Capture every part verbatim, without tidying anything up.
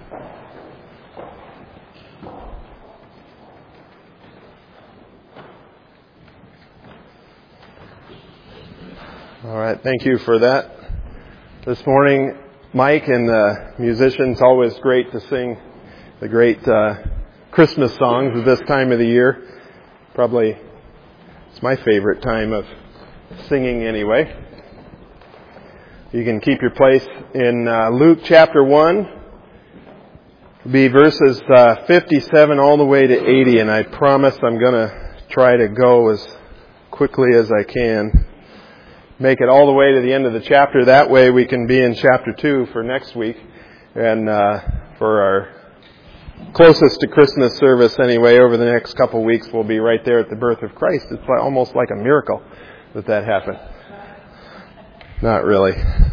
All right, thank you for that. This morning, Mike and the musicians, always great to sing the great uh, Christmas songs at this time of the year. Probably it's my favorite time of singing anyway. You can keep your place in uh, Luke chapter one. It'll be verses uh, fifty-seven all the way to eighty, and I promise I'm going to try to go as quickly as I can. Make it all the way to the end of the chapter. That way we can be in chapter two for next week. And uh, for our closest to Christmas service anyway, over the next couple of weeks, we'll be right there at the birth of Christ. It's almost like a miracle that that happened. Not really.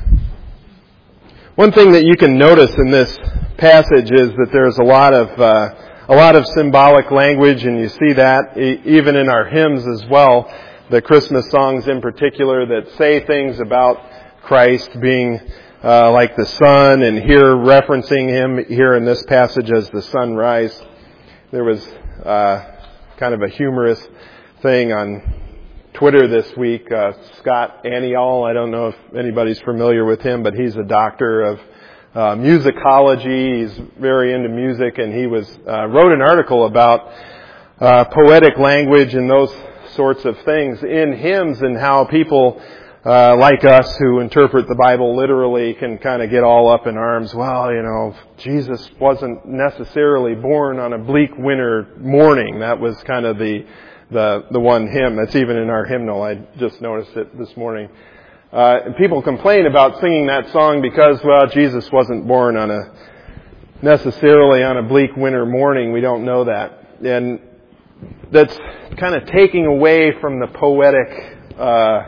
One thing that you can notice in this passage is that there's a lot of uh, a lot of symbolic language, and you see that e- even in our hymns as well. The Christmas songs in particular that say things about Christ being uh, like the sun, and here referencing Him here in this passage as the sunrise. There was uh, kind of a humorous thing on Twitter this week. Uh, Scott Aniol, I don't know if anybody's familiar with him, but he's a doctor of uh, musicology. He's very into music, and he was uh, wrote an article about uh, poetic language and those sorts of things in hymns, and how people uh, like us who interpret the Bible literally can kind of get all up in arms. Well, you know, Jesus wasn't necessarily born on a bleak winter morning. That was kind of the the the one hymn that's even in our hymnal. I just noticed it this morning. Uh, and people complain about singing that song because, well, Jesus wasn't born on a necessarily on a bleak winter morning. We don't know that. And that's kind of taking away from the poetic uh,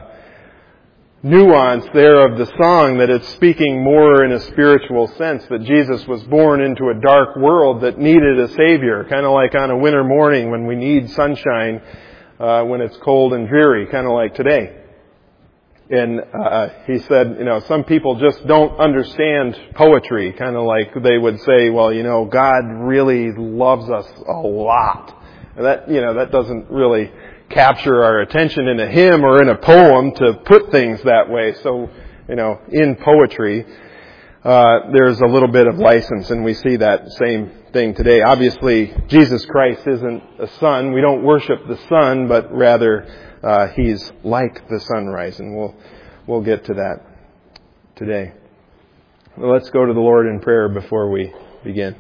nuance there of the song, that it's speaking more in a spiritual sense, that Jesus was born into a dark world that needed a Savior, kind of like on a winter morning when we need sunshine uh, when it's cold and dreary, kind of like today. And uh, he said, you know, some people just don't understand poetry, kind of like they would say, well, you know, God really loves us a lot. And that, you know, that doesn't really capture our attention in a hymn or in a poem to put things that way. So, you know, in poetry, uh, there's a little bit of license, and we see that same thing today. Obviously, Jesus Christ isn't a sun. We don't worship the sun, but rather, uh, He's like the sunrise, and we'll, we'll get to that today. Well, let's go to the Lord in prayer before we begin.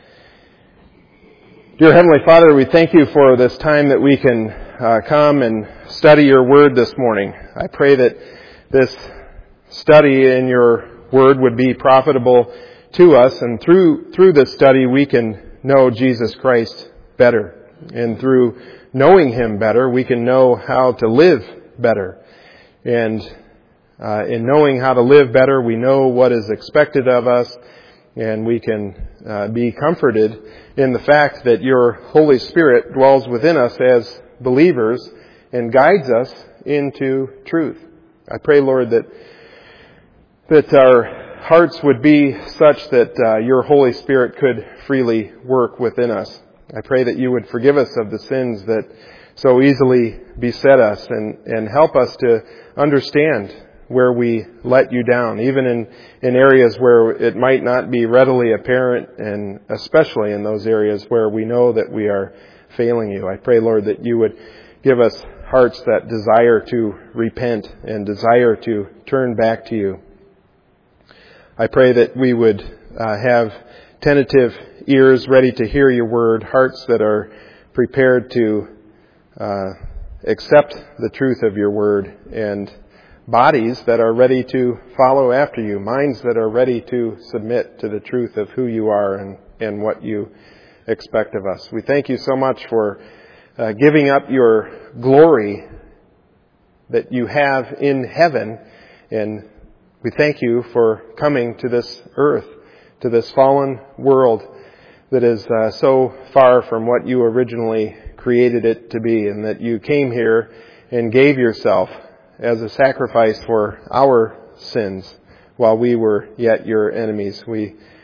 Dear Heavenly Father, we thank You for this time that we can uh, come and study Your Word this morning. I pray that this study in Your Word would be profitable to us, and through through this study we can know Jesus Christ better. And through knowing Him better, we can know how to live better. And uh, in knowing how to live better, we know what is expected of us, and we can uh, be comforted in the fact that Your Holy Spirit dwells within us as believers and guides us into truth. I pray, Lord, that that our hearts would be such that uh, Your Holy Spirit could freely work within us. I pray that You would forgive us of the sins that so easily beset us, and, and help us to understand where we let You down, even in, in areas where it might not be readily apparent, and especially in those areas where we know that we are failing You. I pray, Lord, that You would give us hearts that desire to repent and desire to turn back to You. I pray that we would uh, have tentative ears ready to hear Your word, hearts that are prepared to uh, accept the truth of Your word, and bodies that are ready to follow after You, minds that are ready to submit to the truth of who You are and, and what You expect of us. We thank You so much for uh, giving up Your glory that You have in heaven, and we thank You for coming to this earth, to this fallen world that is uh, so far from what You originally created it to be, and that You came here and gave Yourself as a sacrifice for our sins while we were yet Your enemies. We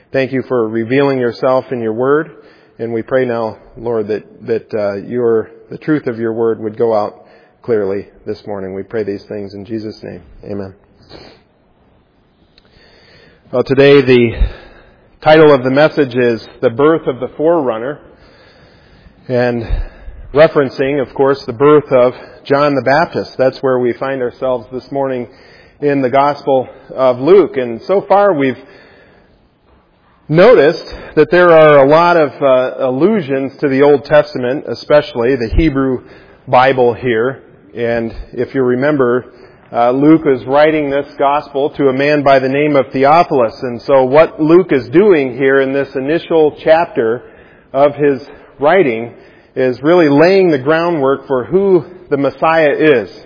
Thank you for revealing yourself in your word. And we pray now, Lord, that, that uh, your the truth of your word would go out clearly this morning. We pray these things in Jesus' name. Amen. Well, today the title of the message is The Birth of the Forerunner, and referencing, of course, the birth of John the Baptist. That's where we find ourselves this morning in the Gospel of Luke. And so far we've noticed that there are a lot of uh, allusions to the Old Testament, especially the Hebrew Bible here. And if you remember, uh, Luke is writing this Gospel to a man by the name of Theophilus. And so what Luke is doing here in this initial chapter of his writing is really laying the groundwork for who the Messiah is.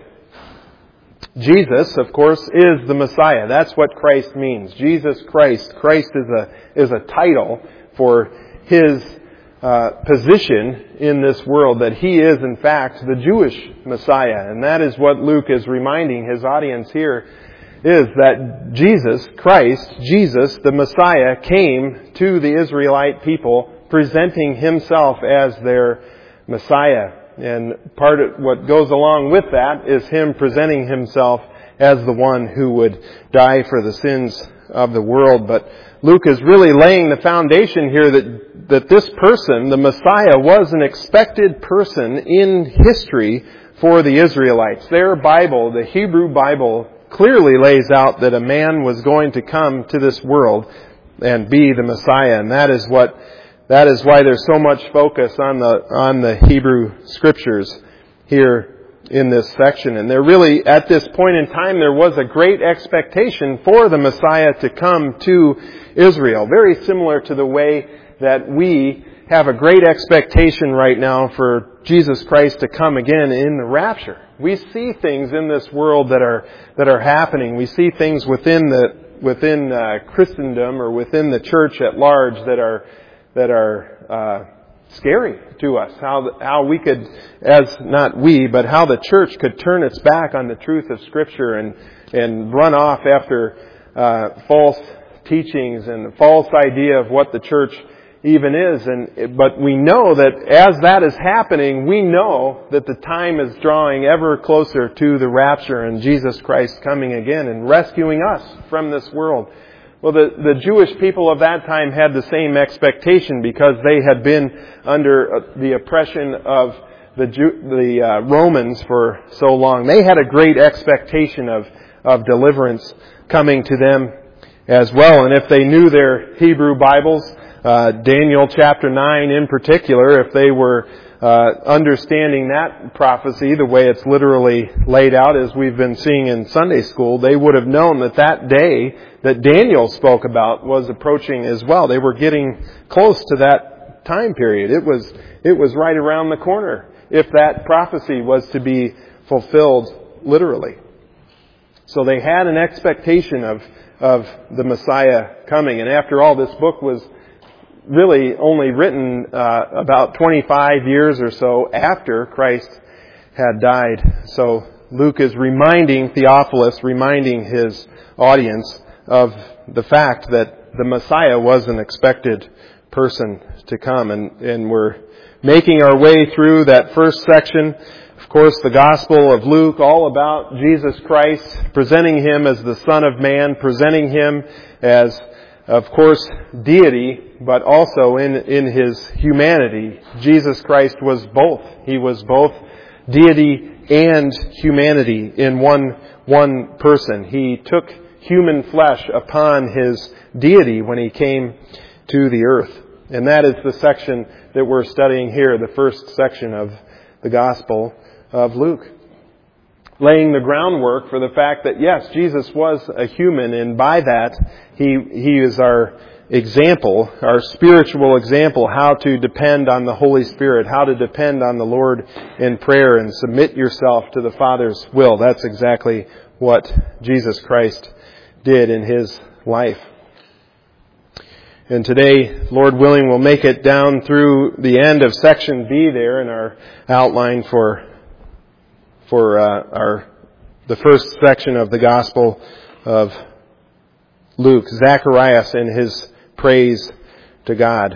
Jesus, of course, is the Messiah. That's what Christ means. Jesus Christ. Christ is a is a title for His uh, position in this world, that He is, in fact, the Jewish Messiah. And that is what Luke is reminding his audience here, is that Jesus Christ, Jesus, the Messiah, came to the Israelite people presenting Himself as their Messiah. And part of what goes along with that is Him presenting Himself as the one who would die for the sins of the world. But Luke is really laying the foundation here that, that this person, the Messiah, was an expected person in history for the Israelites. Their Bible, the Hebrew Bible, clearly lays out that a man was going to come to this world and be the Messiah. And that is what That is why there's so much focus on the on the Hebrew Scriptures here in this section. And there really, at this point in time, there was a great expectation for the Messiah to come to Israel. Very similar to the way that we have a great expectation right now for Jesus Christ to come again in the rapture. We see things in this world that are that are happening. We see things within the within uh, Christendom or within the church at large that are that are uh, scary to us. How how we could, as not we, but how the church could turn its back on the truth of Scripture and and run off after uh, false teachings and the false idea of what the church even is. And but we know that as that is happening, we know that the time is drawing ever closer to the rapture and Jesus Christ coming again and rescuing us from this world. Well, the, the Jewish people of that time had the same expectation because they had been under the oppression of the Jew, the uh, Romans for so long. They had a great expectation of, of deliverance coming to them as well. And if they knew their Hebrew Bibles, uh, Daniel chapter nine in particular, if they were uh, understanding that prophecy the way it's literally laid out as we've been seeing in Sunday school, they would have known that that day that Daniel spoke about was approaching as well. They were getting close to that time period. It was it was right around the corner if that prophecy was to be fulfilled literally. So they had an expectation of of the Messiah coming. And after all, this book was really only written uh, about twenty-five years or so after Christ had died. So Luke is reminding Theophilus, reminding his audience of the fact that the Messiah was an expected person to come. And, and we're making our way through that first section. Of course, the Gospel of Luke, all about Jesus Christ, presenting Him as the Son of Man, presenting Him as, of course, deity, but also in, in His humanity. Jesus Christ was both. He was both deity and humanity in one, one person. He took human flesh upon His deity when He came to the earth. And that is the section that we're studying here, the first section of the Gospel of Luke. Laying the groundwork for the fact that, yes, Jesus was a human, and by that, He, He is our example, our spiritual example, how to depend on the Holy Spirit, how to depend on the Lord in prayer and submit yourself to the Father's will. That's exactly what Jesus Christ did in His life. And today, Lord willing, we'll make it down through the end of section B there in our outline for for uh, our the first section of the Gospel of Luke, Zacharias and his praise to God.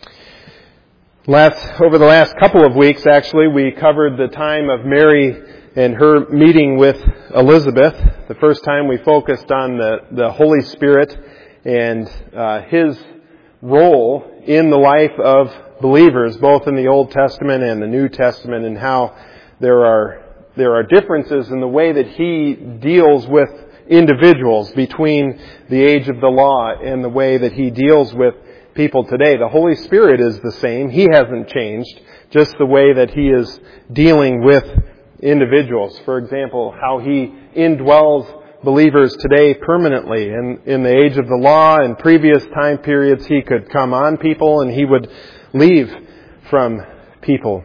Last, over the last couple of weeks, actually, we covered the time of Mary and her meeting with Elizabeth. The first time we focused on the, the Holy Spirit and uh, His role in the life of believers, both in the Old Testament and the New Testament, and how there are there are differences in the way that He deals with individuals between the age of the law and the way that He deals with people today. The Holy Spirit is the same. He hasn't changed, just the way that He is dealing with individuals. For example, how He indwells believers today permanently. In, in the age of the law and previous time periods, He could come on people and He would leave from people.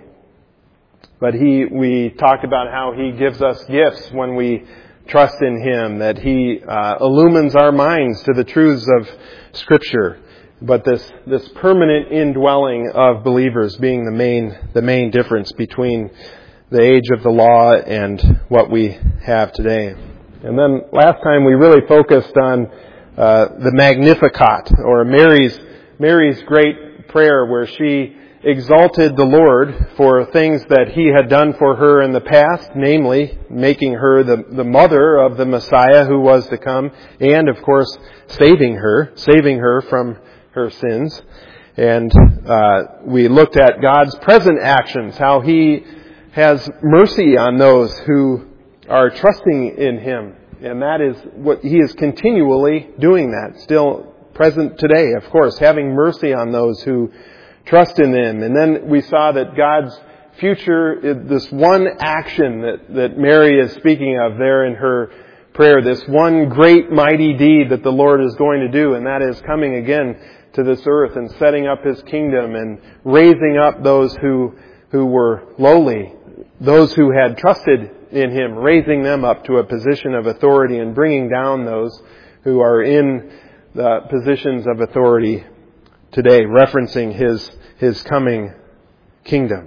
But He, we talked about how He gives us gifts when we trust in Him, that He uh, illumines our minds to the truths of Scripture. But this, this permanent indwelling of believers being the main, the main difference between the age of the law and what we have today. And then last time we really focused on uh, the Magnificat, or Mary's, Mary's great prayer, where she exalted the Lord for things that He had done for her in the past, namely making her the, the mother of the Messiah who was to come, and of course saving her, saving her from her sins. And uh, we looked at God's present actions, how He has mercy on those who are trusting in Him. And that is what He is continually doing, that still present today, of course, having mercy on those who trust in Him. And then we saw that God's future, this one action that, that Mary is speaking of there in her prayer, this one great mighty deed that the Lord is going to do, and that is coming again to this earth and setting up His kingdom and raising up those who, who were lowly, those who had trusted in Him, raising them up to a position of authority and bringing down those who are in the positions of authority today, referencing His, His coming kingdom.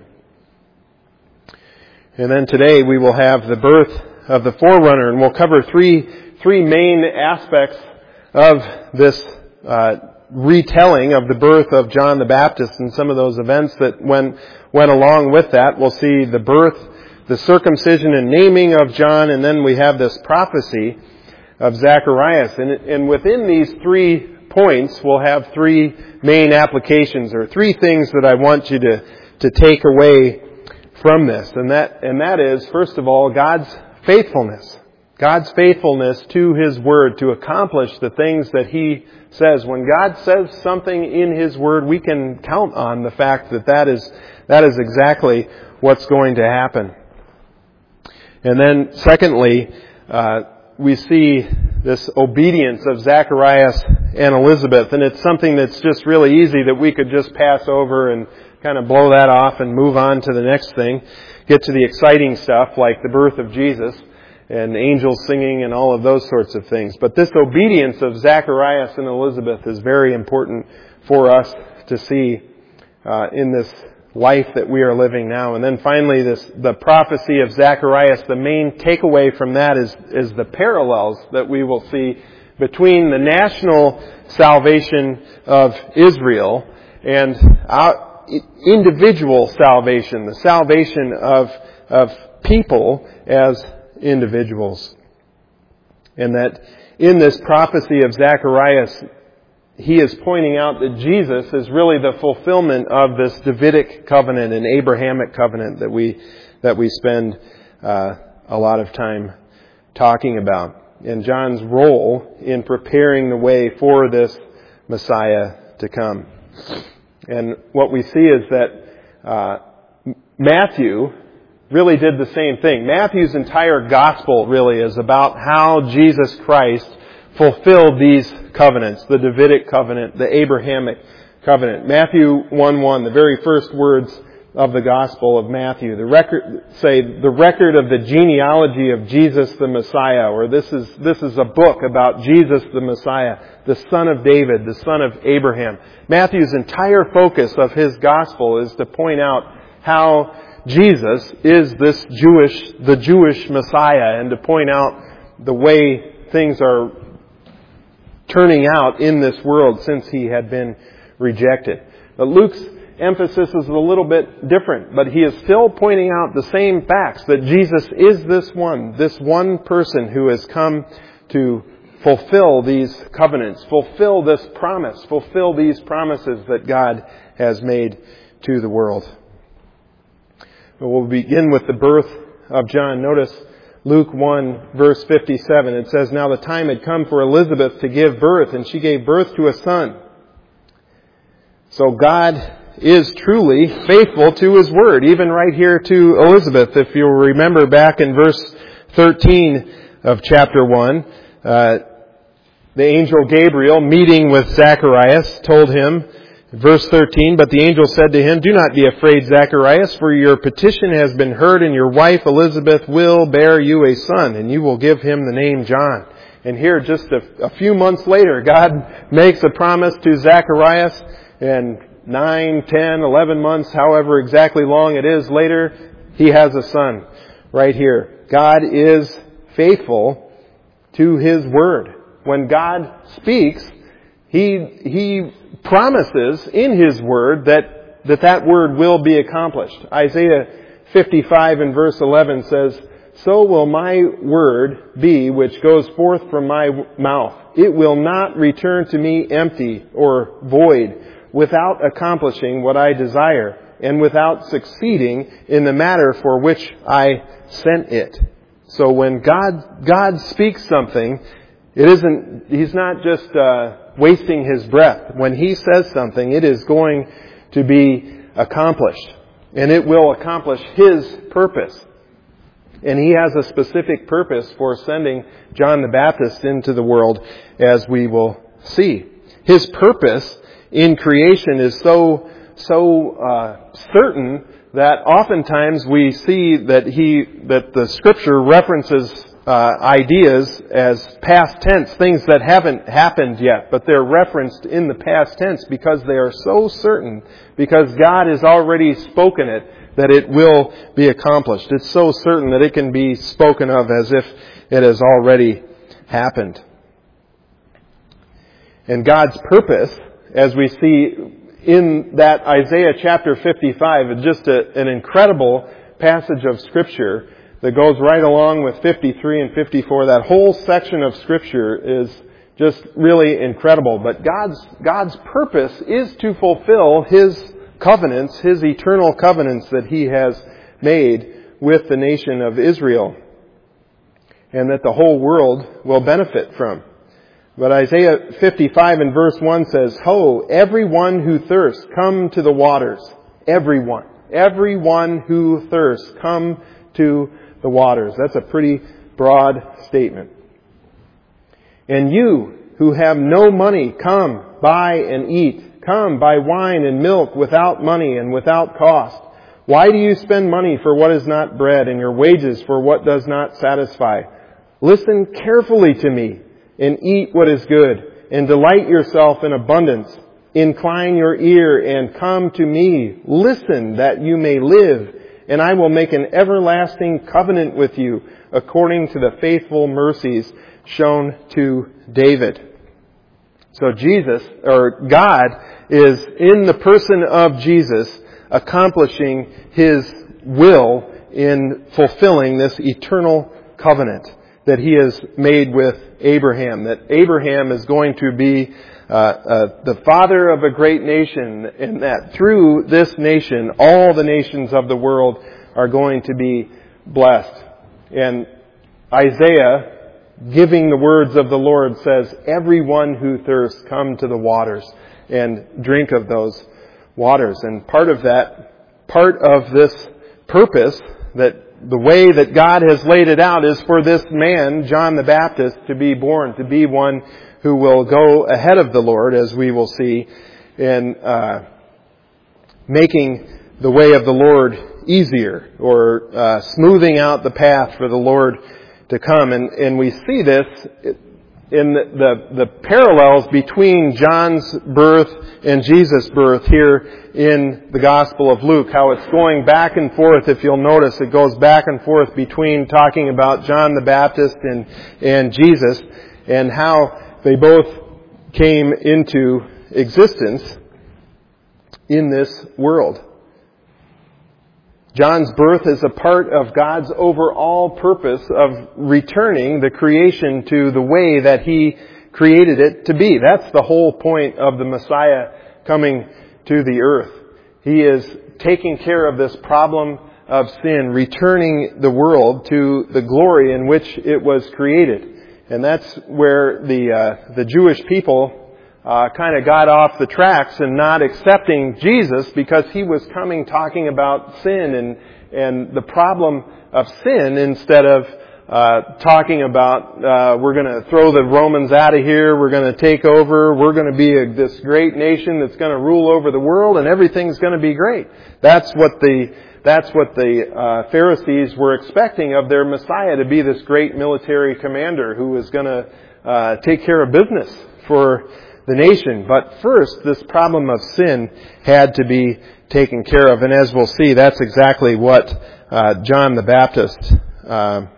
And then today we will have the birth of the forerunner, and we'll cover three, three main aspects of this uh, retelling of the birth of John the Baptist and some of those events that went, went along with that. We'll see the birth, the circumcision and naming of John, and then we have this prophecy of Zacharias. And, and within these three points, we'll have three main applications, or three things that I want you to, to take away from this. And that, and that is, first of all, God's faithfulness. God's faithfulness to His Word to accomplish the things that He says. When God says something in His Word, we can count on the fact that that is, that is exactly what's going to happen. And then, secondly, uh, we see this obedience of Zacharias and Elizabeth, and it's something that's just really easy that we could just pass over and kind of blow that off and move on to the next thing, get to the exciting stuff like the birth of Jesus and angels singing and all of those sorts of things. But this obedience of Zacharias and Elizabeth is very important for us to see uh, in this life that we are living now. And then finally, this the prophecy of Zacharias, the main takeaway from that is, is the parallels that we will see between the national salvation of Israel and our individual salvation, the salvation of, of people as individuals. And that in this prophecy of Zacharias, he is pointing out that Jesus is really the fulfillment of this Davidic covenant and Abrahamic covenant that we that we spend uh, a lot of time talking about. And John's role in preparing the way for this Messiah to come. And what we see is that uh, Matthew really did the same thing. Matthew's entire gospel really is about how Jesus Christ fulfilled these covenants, the Davidic covenant, the Abrahamic covenant. Matthew one one, the very first words of the Gospel of Matthew, the record, say, the record of the genealogy of Jesus the Messiah, or this is, this is a book about Jesus the Messiah, the son of David, the son of Abraham. Matthew's entire focus of his Gospel is to point out how Jesus is this Jewish, the Jewish Messiah, and to point out the way things are turning out in this world since he had been rejected. But Luke's emphasis is a little bit different, but he is still pointing out the same facts, that Jesus is this one, this one person who has come to fulfill these covenants, fulfill this promise, fulfill these promises that God has made to the world. We'll begin with the birth of John. Notice Luke one, verse fifty-seven. It says, "Now the time had come for Elizabeth to give birth, and she gave birth to a son." So God is truly faithful to His word, even right here to Elizabeth. If you'll remember back in verse thirteen of chapter one, uh, the angel Gabriel, meeting with Zacharias, told him, verse thirteen, "But the angel said to him, 'Do not be afraid, Zacharias, for your petition has been heard, and your wife Elizabeth will bear you a son, and you will give him the name John.'" And here, just a, a few months later, God makes a promise to Zacharias, and nine, ten, eleven months, however exactly long it is later, he has a son right here. God is faithful to His word. When God speaks, He, He promises in His word that, that that word will be accomplished. Isaiah fifty-five and verse eleven says, "So will my word be which goes forth from my mouth. It will not return to me empty or void, without accomplishing what I desire, and without succeeding in the matter for which I sent it." So when God, God speaks something, it isn't, He's not just, uh, wasting His breath. When He says something, it is going to be accomplished. And it will accomplish His purpose. And He has a specific purpose for sending John the Baptist into the world, as we will see. His purpose in creation is so, so, uh, certain that oftentimes we see that he, that the Scripture references, uh, ideas as past tense, things that haven't happened yet, but they're referenced in the past tense because they are so certain, because God has already spoken it, that it will be accomplished. It's so certain that it can be spoken of as if it has already happened. And God's purpose, as we see in that Isaiah chapter fifty-five, is just a, an incredible passage of Scripture that goes right along with fifty-three and fifty-four. That whole section of Scripture is just really incredible. But God's, God's purpose is to fulfill His covenants, His eternal covenants that He has made with the nation of Israel, and that the whole world will benefit from. But Isaiah fifty-five and verse one says, "Ho, everyone who thirsts, come to the waters." Everyone. Everyone who thirsts, come to the waters. That's a pretty broad statement. "And you who have no money, come, buy and eat. Come, buy wine and milk without money and without cost. Why do you spend money for what is not bread, and your wages for what does not satisfy? Listen carefully to me, and eat what is good, and delight yourself in abundance. Incline your ear and come to me. Listen that you may live, and I will make an everlasting covenant with you, according to the faithful mercies shown to David." So Jesus, or God, is in the person of Jesus accomplishing His will in fulfilling this eternal covenant that He has made with Abraham. That Abraham is going to be uh, uh, the father of a great nation, and that through this nation, all the nations of the world are going to be blessed. And Isaiah, giving the words of the Lord, says, "Everyone who thirsts, come to the waters and drink of those waters." And part of that, part of this purpose, that the way that God has laid it out, is for this man, John the Baptist, to be born, to be one who will go ahead of the Lord, as we will see, in uh, making the way of the Lord easier, or uh, smoothing out the path for the Lord to come. And, and we see this in the, the, the parallels between John's birth and Jesus' birth here in the Gospel of Luke. How it's going back and forth. If you'll notice, it goes back and forth between talking about John the Baptist and, and Jesus, and how they both came into existence in this world. John's birth is a part of God's overall purpose of returning the creation to the way that He created it to be. That's the whole point of the Messiah coming to the earth. He is taking care of this problem of sin, returning the world to the glory in which it was created. And that's where the uh, the Jewish people uh, kind of got off the tracks and not accepting Jesus, because He was coming talking about sin and and the problem of sin, instead of uh talking about uh we're going to throw the Romans out of here, we're going to take over, we're going to be a, this great nation that's going to rule over the world, and everything's going to be great. That's what the That's what the uh, Pharisees were expecting of their Messiah, to be this great military commander who was going to uh, take care of business for the nation. But first, this problem of sin had to be taken care of. And as we'll see, that's exactly what uh, John the Baptist uh,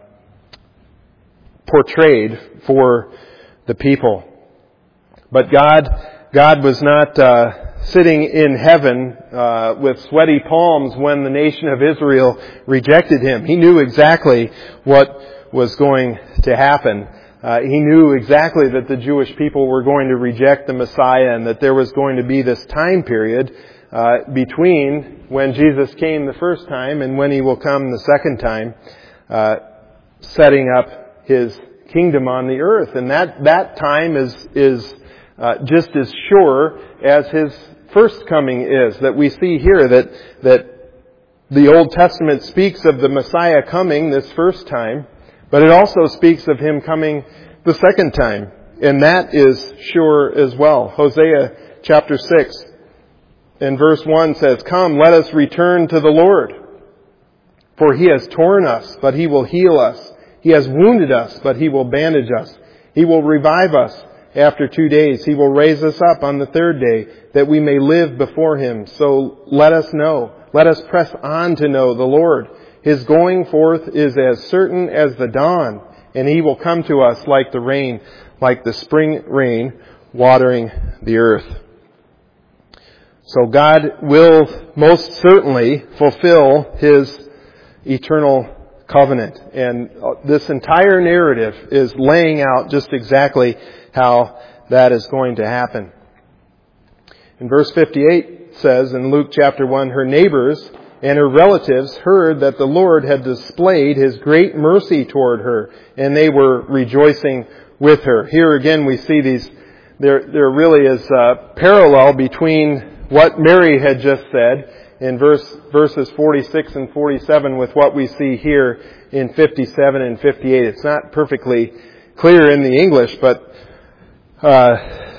portrayed for the people. But God, God was not Uh, sitting in heaven uh, with sweaty palms when the nation of Israel rejected Him. He knew exactly what was going to happen. Uh, he knew exactly that the Jewish people were going to reject the Messiah, and that there was going to be this time period uh, between when Jesus came the first time and when He will come the second time, uh, setting up His kingdom on the earth. And that, that time is, is uh, just as sure as His first coming is. That we see here that that the Old Testament speaks of the Messiah coming this first time, but it also speaks of Him coming the second time, and that is sure as well. Hosea chapter six and verse one says, "Come, let us return to the Lord, for He has torn us, but He will heal us. He has wounded us, but He will bandage us. He will revive us. After two days, He will raise us up on the third day, that we may live before Him. So let us know. Let us press on to know the Lord. His going forth is as certain as the dawn, and He will come to us like the rain, like the spring rain, watering the earth." So God will most certainly fulfill His eternal covenant. And this entire narrative is laying out just exactly how that is going to happen. In verse fifty-eight says in Luke chapter one, "Her neighbors and her relatives heard that the Lord had displayed His great mercy toward her, and they were rejoicing with her." Here again we see these, there, there really is a parallel between what Mary had just said in verse, verses forty-six and forty-seven with what we see here in fifty-seven and fifty-eight. It's not perfectly clear in the English, but Uh,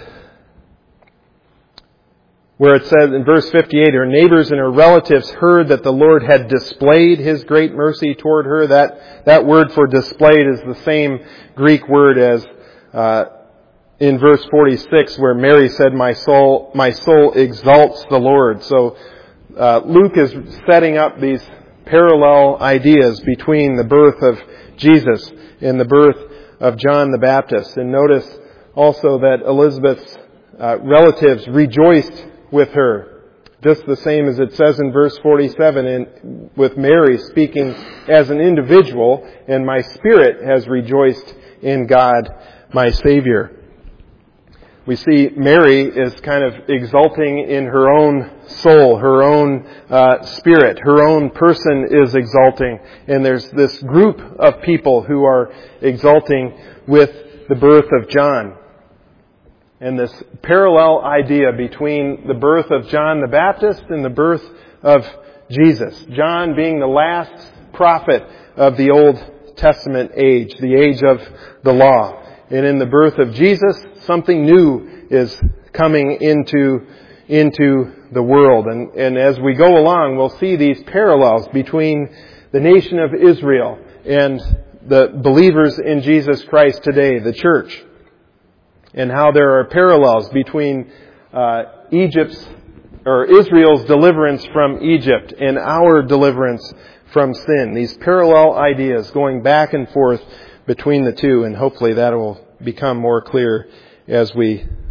where it says in verse fifty-eight, "Her neighbors and her relatives heard that the Lord had displayed His great mercy toward her." That, that word for displayed is the same Greek word as uh, in verse forty-six, where Mary said, my soul, my soul exalts the Lord." So uh, Luke is setting up these parallel ideas between the birth of Jesus and the birth of John the Baptist. And notice also that Elizabeth's uh, relatives rejoiced with her, just the same as it says in verse forty-seven, and with Mary speaking as an individual, "And my spirit has rejoiced in God, my Savior." We see Mary is kind of exulting in her own soul, her own uh, spirit, her own person is exulting, and there's this group of people who are exulting with the birth of John. And this parallel idea between the birth of John the Baptist and the birth of Jesus. John being the last prophet of the Old Testament age, the age of the law. And in the birth of Jesus, something new is coming into, into the world. And, and as we go along, we'll see these parallels between the nation of Israel and the believers in Jesus Christ today, the church. And how there are parallels between uh, Egypt's or Israel's deliverance from Egypt and our deliverance from sin. These parallel ideas going back and forth between the two, and hopefully that will become more clear as we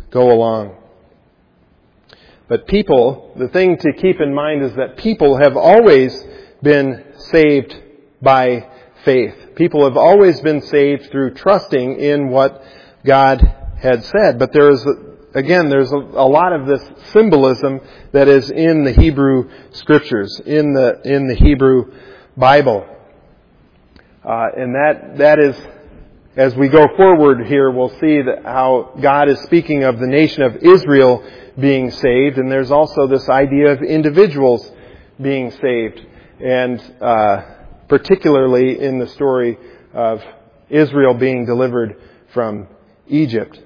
go along. But people, the thing to keep in mind is that people have always been saved by faith. People have always been saved through trusting in what God had said. But there is, again, there's a, a lot of this symbolism that is in the Hebrew Scriptures, in the in the Hebrew Bible. Uh, and that that is, as we go forward here, we'll see that how God is speaking of the nation of Israel being saved, and there's also this idea of individuals being saved, and uh, particularly in the story of Israel being delivered from Egypt.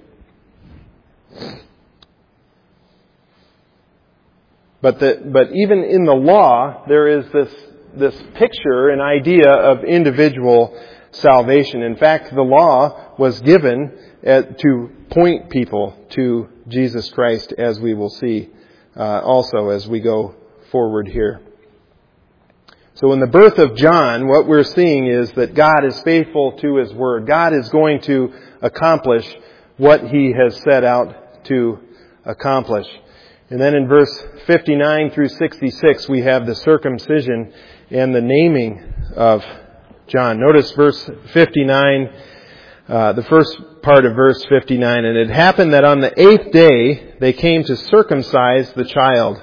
But the, but even in the law, there is this this picture, an idea of individual salvation. In fact, the law was given at, to point people to Jesus Christ, as we will see uh, also as we go forward here. So in the birth of John, what we're seeing is that God is faithful to His Word. God is going to accomplish what He has set out to accomplish. And then in verse fifty-nine through sixty-six, we have the circumcision and the naming of John. Notice verse fifty-nine, uh, the first part of verse fifty-nine. And it happened that on the eighth day they came to circumcise the child.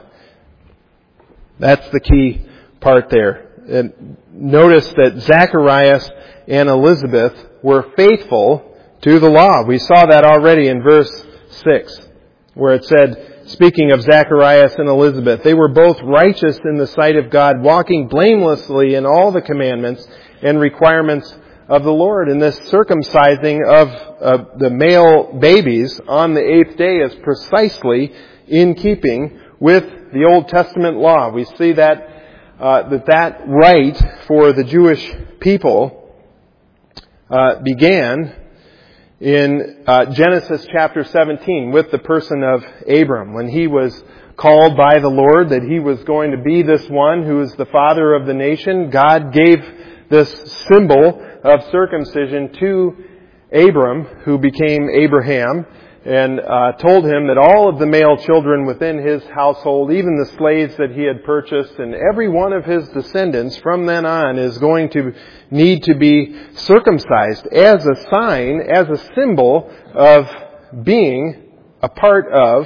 That's the key part there. And notice that Zacharias and Elizabeth were faithful to the law. We saw that already in verse six, where it said, speaking of Zacharias and Elizabeth, they were both righteous in the sight of God, walking blamelessly in all the commandments and requirements of the Lord. And this circumcising of uh, the male babies on the eighth day is precisely in keeping with the Old Testament law. We see that uh, that that rite for the Jewish people uh, began in uh, Genesis chapter seventeen with the person of Abram, when he was called by the Lord that he was going to be this one who is the father of the nation. God gave this symbol of circumcision to Abram, who became Abraham, and uh, told him that all of the male children within his household, even the slaves that he had purchased, and every one of his descendants from then on is going to need to be circumcised as a sign, as a symbol of being a part of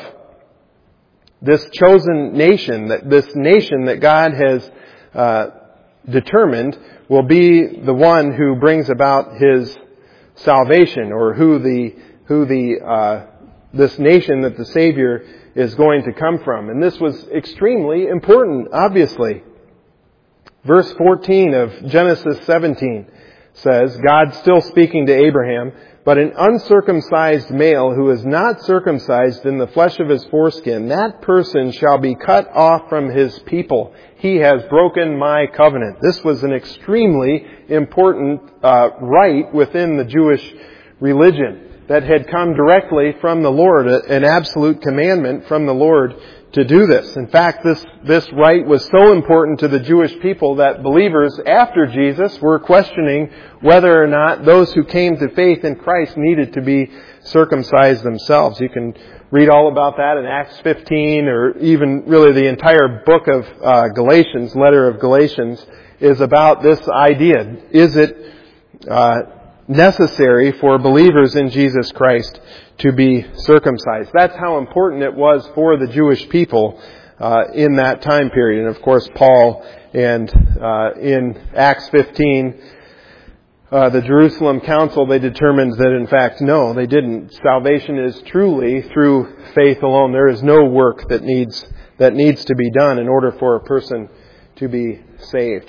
this chosen nation, that this nation that God has uh, determined will be the one who brings about His salvation, or who the who the uh, this nation that the Savior is going to come from. And this was extremely important, obviously. Verse fourteen of Genesis seventeen says, God still speaking to Abraham, but an uncircumcised male who is not circumcised in the flesh of his foreskin, that person shall be cut off from his people. He has broken my covenant. This was an extremely important uh, rite within the Jewish religion that had come directly from the Lord, an absolute commandment from the Lord to do this. In fact, this, this rite was so important to the Jewish people that believers after Jesus were questioning whether or not those who came to faith in Christ needed to be circumcised themselves. You can read all about that in Acts fifteen, or even really the entire book of uh, Galatians, letter of Galatians, is about this idea. Is it uh, necessary for believers in Jesus Christ to be circumcised? That's how important it was for the Jewish people uh, in that time period. And of course, Paul, and uh, in Acts fifteen, uh, the Jerusalem Council, they determined that in fact, no, they didn't. Salvation is truly through faith alone. There is no work that needs that needs to be done in order for a person to be saved.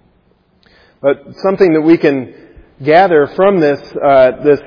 But something that we can gather from this uh, this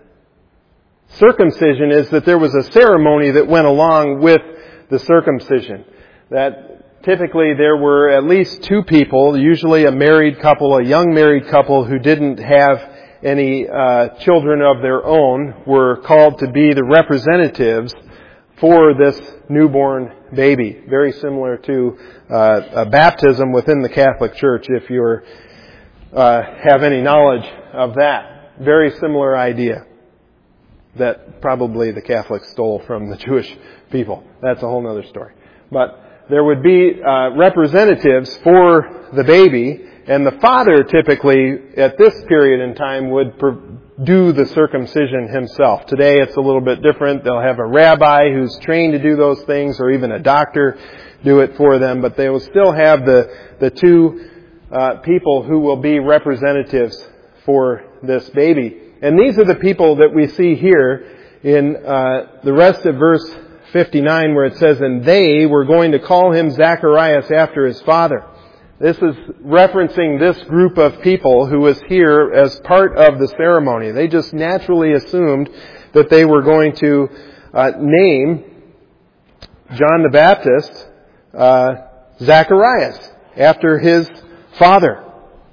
circumcision is that there was a ceremony that went along with the circumcision. That typically there were at least two people, usually a married couple, a young married couple who didn't have any uh, children of their own, were called to be the representatives for this newborn baby. Very similar to uh, a baptism within the Catholic Church, if you're uh, have any knowledge of that. Very similar idea. that probably the Catholics stole from the Jewish people. That's a whole other story. But there would be uh, representatives for the baby, and the father typically at this period in time would per- do the circumcision himself. Today it's a little bit different. They'll have a rabbi who's trained to do those things, or even a doctor do it for them, but they will still have the, the two uh, people who will be representatives for this baby. And these are the people that we see here in uh, the rest of verse fifty-nine, where it says, "And they were going to call him Zacharias after his father." This is referencing this group of people who was here as part of the ceremony. They just naturally assumed that they were going to uh, name John the Baptist uh, Zacharias after his father.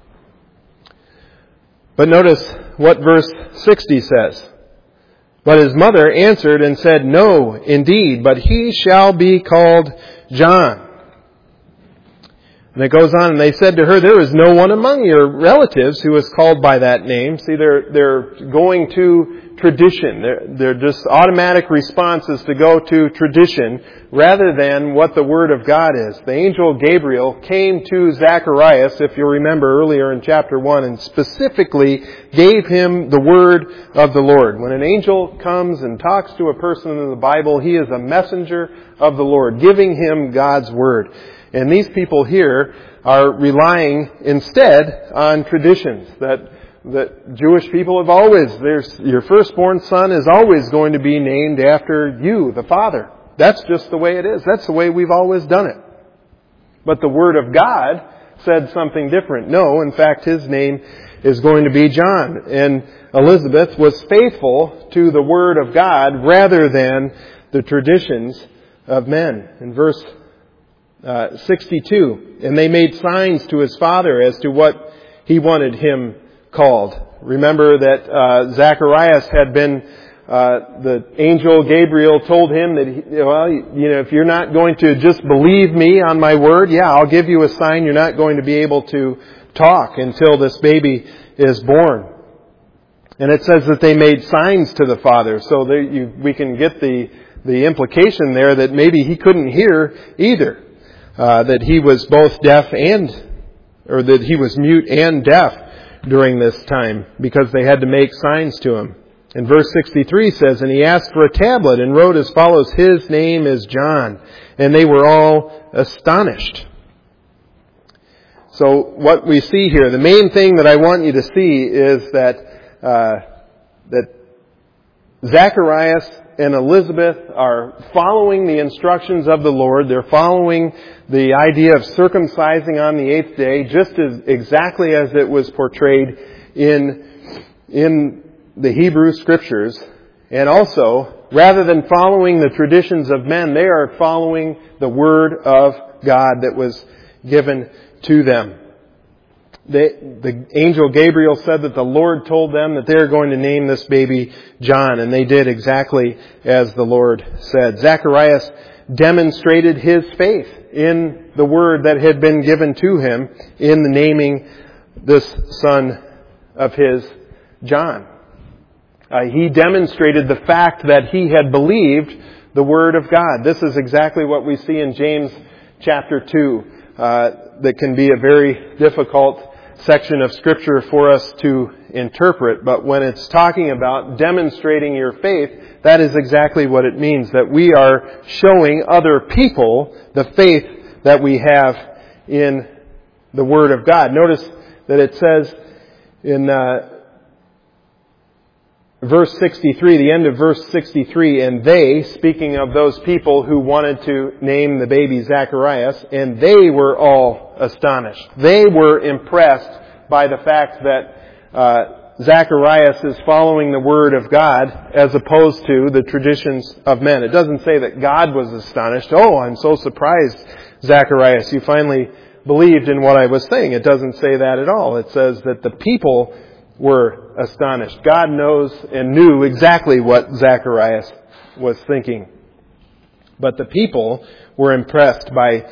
But notice what verse sixty says. "But his mother answered and said, No, indeed, but he shall be called John." And it goes on, "And they said to her, There is no one among your relatives who is called by that name." See, they're, they're going to tradition. They're, they're just automatic responses to go to tradition rather than what the Word of God is. The angel Gabriel came to Zacharias, if you remember earlier in chapter one, and specifically gave him the Word of the Lord. When an angel comes and talks to a person in the Bible, he is a messenger of the Lord, giving him God's Word. And these people here are relying instead on traditions that that Jewish people have always, there's, your firstborn son is always going to be named after you, the father. That's just the way it is. That's the way we've always done it. But the Word of God said something different. No, in fact, his name is going to be John. And Elizabeth was faithful to the Word of God rather than the traditions of men. In verse uh, sixty-two, "And they made signs to his father as to what he wanted him called." Remember that uh, Zacharias had been, uh, the angel Gabriel told him that, he, well, you know, if you're not going to just believe me on my word, yeah, I'll give you a sign. You're not going to be able to talk until this baby is born. And it says that they made signs to the father, so that you, we can get the the implication there that maybe he couldn't hear either, uh, that he was both deaf and, or that he was mute and deaf during this time, because they had to make signs to him. And verse sixty-three says, "And he asked for a tablet and wrote as follows, His name is John. And they were all astonished." So what we see here, the main thing that I want you to see is that uh, that Zacharias and Elizabeth are following the instructions of the Lord. They're following the idea of circumcising on the eighth day, just as exactly as it was portrayed in in the Hebrew Scriptures. And also, rather than following the traditions of men, they are following the Word of God that was given to them. They, the angel Gabriel said that the Lord told them that they're going to name this baby John, and they did exactly as the Lord said. Zacharias demonstrated his faith in the word that had been given to him in the naming this son of his John. Uh, he demonstrated the fact that he had believed the Word of God. This is exactly what we see in James chapter two, uh, that can be a very difficult section of Scripture for us to interpret. But when it's talking about demonstrating your faith, that is exactly what it means, that we are showing other people the faith that we have in the Word of God. Notice that it says in uh, verse sixty-three, the end of verse sixty-three, "And they," speaking of those people who wanted to name the baby Zacharias, "and they were all astonished." They were impressed by the fact that uh, Zacharias is following the Word of God as opposed to the traditions of men. It doesn't say that God was astonished. "Oh, I'm so surprised, Zacharias, you finally believed in what I was saying." It doesn't say that at all. It says that the people were astonished. God knows and knew exactly what Zacharias was thinking. But the people were impressed by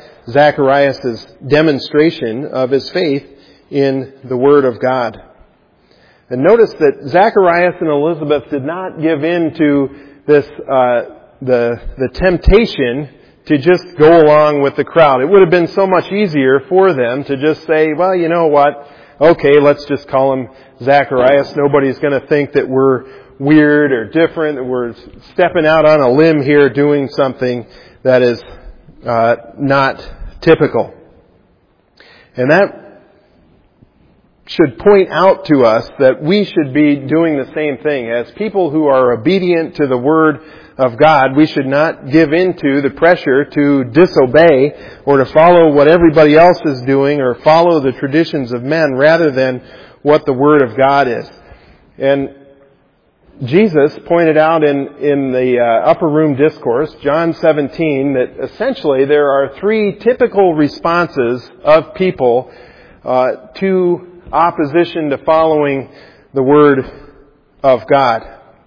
Zacharias' demonstration of his faith in the Word of God. And notice that Zacharias and Elizabeth did not give in to this, uh, the, the temptation to just go along with the crowd. It would have been so much easier for them to just say, well, you know what? Okay, let's just call him Zacharias. Nobody's going to think that we're weird or different, that we're stepping out on a limb here doing something that is uh, not typical. And that should point out to us that we should be doing the same thing. As people who are obedient to the Word of God, we should not give in to the pressure to disobey or to follow what everybody else is doing or follow the traditions of men rather than what the Word of God is. And Jesus pointed out in, in the uh, upper room discourse, John seventeen, that essentially there are three typical responses of people uh, to opposition to following the Word of God.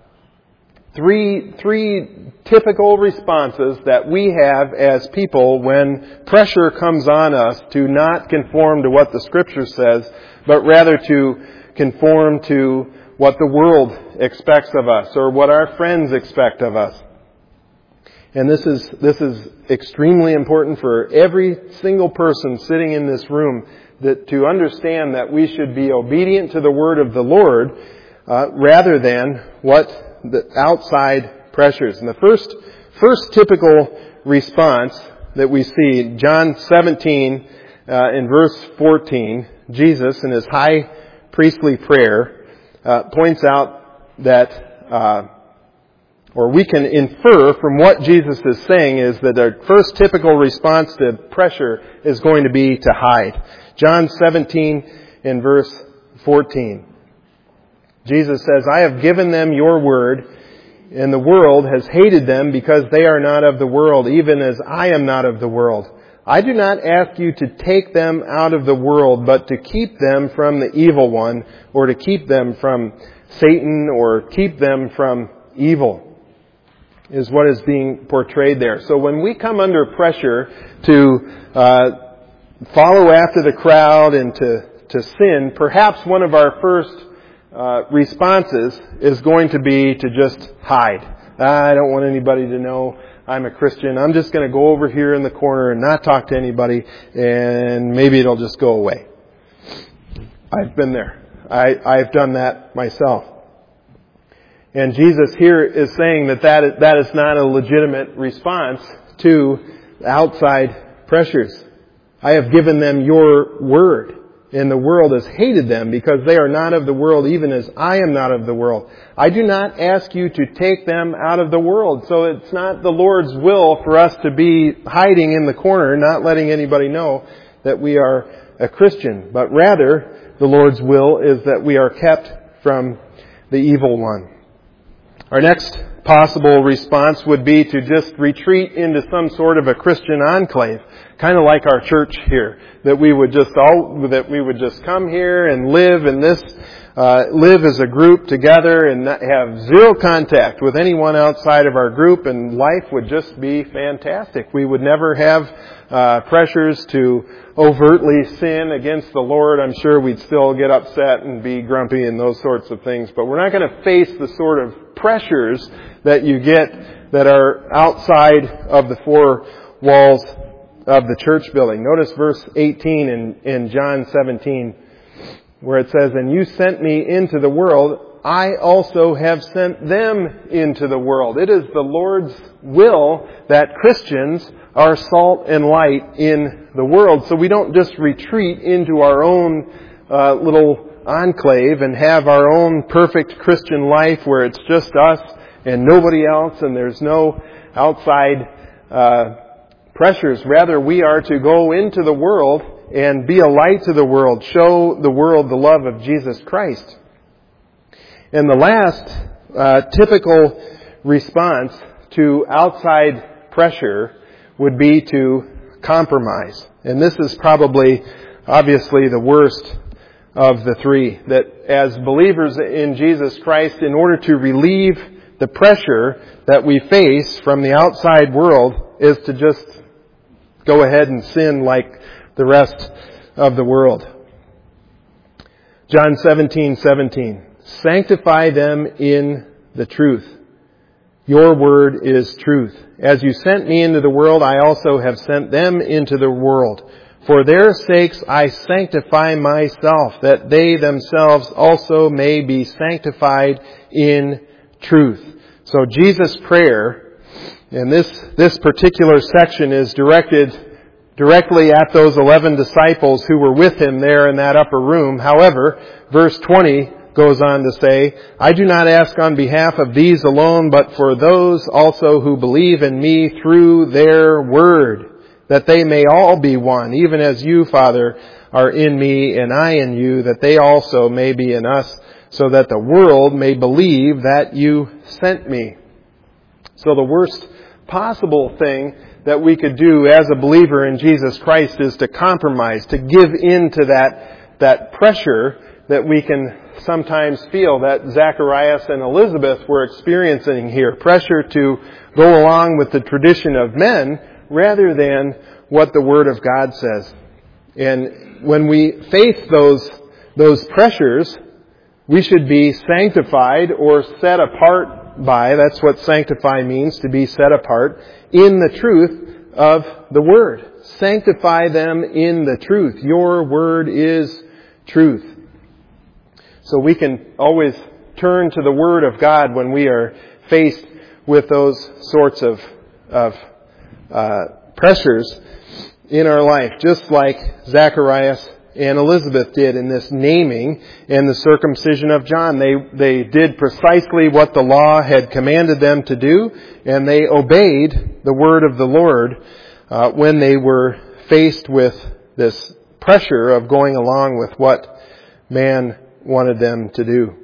Three, three typical responses that we have as people when pressure comes on us to not conform to what the Scripture says, but rather to conform to what the world expects of us or what our friends expect of us. And this is, this is extremely important for every single person sitting in this room, that to understand that we should be obedient to the Word of the Lord uh, rather than what the outside pressures. And the first, first typical response that we see, John seventeen uh, in verse fourteen, Jesus in His high priestly prayer uh, points out that, uh, or we can infer from what Jesus is saying is that our first typical response to pressure is going to be to hide. John seventeen in verse fourteen. Jesus says, I have given them your word, and the world has hated them because they are not of the world, even as I am not of the world. I do not ask you to take them out of the world, but to keep them from the evil one, or to keep them from Satan, or keep them from evil, is what is being portrayed there. So when we come under pressure to uh, follow after the crowd and to, to sin, perhaps one of our first uh, responses is going to be to just hide. I don't want anybody to know I'm a Christian. I'm just going to go over here in the corner and not talk to anybody, and maybe it'll just go away. I've been there. I, I've done that myself. And Jesus here is saying that that is, that is not a legitimate response to outside pressures. I have given them your word, and the world has hated them because they are not of the world, even as I am not of the world. I do not ask you to take them out of the world. So it's not the Lord's will for us to be hiding in the corner, not letting anybody know that we are a Christian. But rather, the Lord's will is that we are kept from the evil one. Our next possible response would be to just retreat into some sort of a Christian enclave, kind of like our church here, that we would just all that we would just come here and live in this, uh, live as a group together and not have zero contact with anyone outside of our group, and life would just be fantastic. We would never have uh, pressures to overtly sin against the Lord. I'm sure we'd still get upset and be grumpy and those sorts of things, but we're not going to face the sort of pressures that you get that are outside of the four walls of the church building. Notice verse eighteen in, in John seventeen, where it says, and you sent me into the world, I also have sent them into the world. It is the Lord's will that Christians are salt and light in the world. So we don't just retreat into our own uh, little enclave and have our own perfect Christian life where it's just us and nobody else and there's no outside uh, pressures. Rather, we are to go into the world and be a light to the world, show the world the love of Jesus Christ. And the last uh, typical response to outside pressure would be to compromise. And this is probably, obviously, the worst of the three. That as believers in Jesus Christ, in order to relieve the pressure that we face from the outside world, is to just go ahead and sin like the rest of the world. John seventeen seventeen sanctify them in the truth. Your word is truth. As you sent me into the world, I also have sent them into the world. For their sakes I sanctify myself, that they themselves also may be sanctified in truth. So Jesus' prayer, and this, this particular section is directed directly at those eleven disciples who were with him there in that upper room. However, verse twenty goes on to say, I do not ask on behalf of these alone, but for those also who believe in me through their word, that they may all be one, even as you, Father, are in me and I in you, that they also may be in us, so that the world may believe that you sent me. So the worst possible thing that we could do as a believer in Jesus Christ is to compromise, to give in to that, that pressure that we can sometimes feel that Zacharias and Elizabeth were experiencing here. Pressure to go along with the tradition of men rather than what the Word of God says. And when we face those, those pressures, we should be sanctified or set apart by, that's what sanctify means, to be set apart, in the truth of the Word. Sanctify them in the truth. Your Word is truth. So we can always turn to the Word of God when we are faced with those sorts of, of uh, pressures in our life, just like Zacharias and Elizabeth did in this naming and the circumcision of John. They, they did precisely what the law had commanded them to do, and they obeyed the word of the Lord uh, when they were faced with this pressure of going along with what man wanted them to do.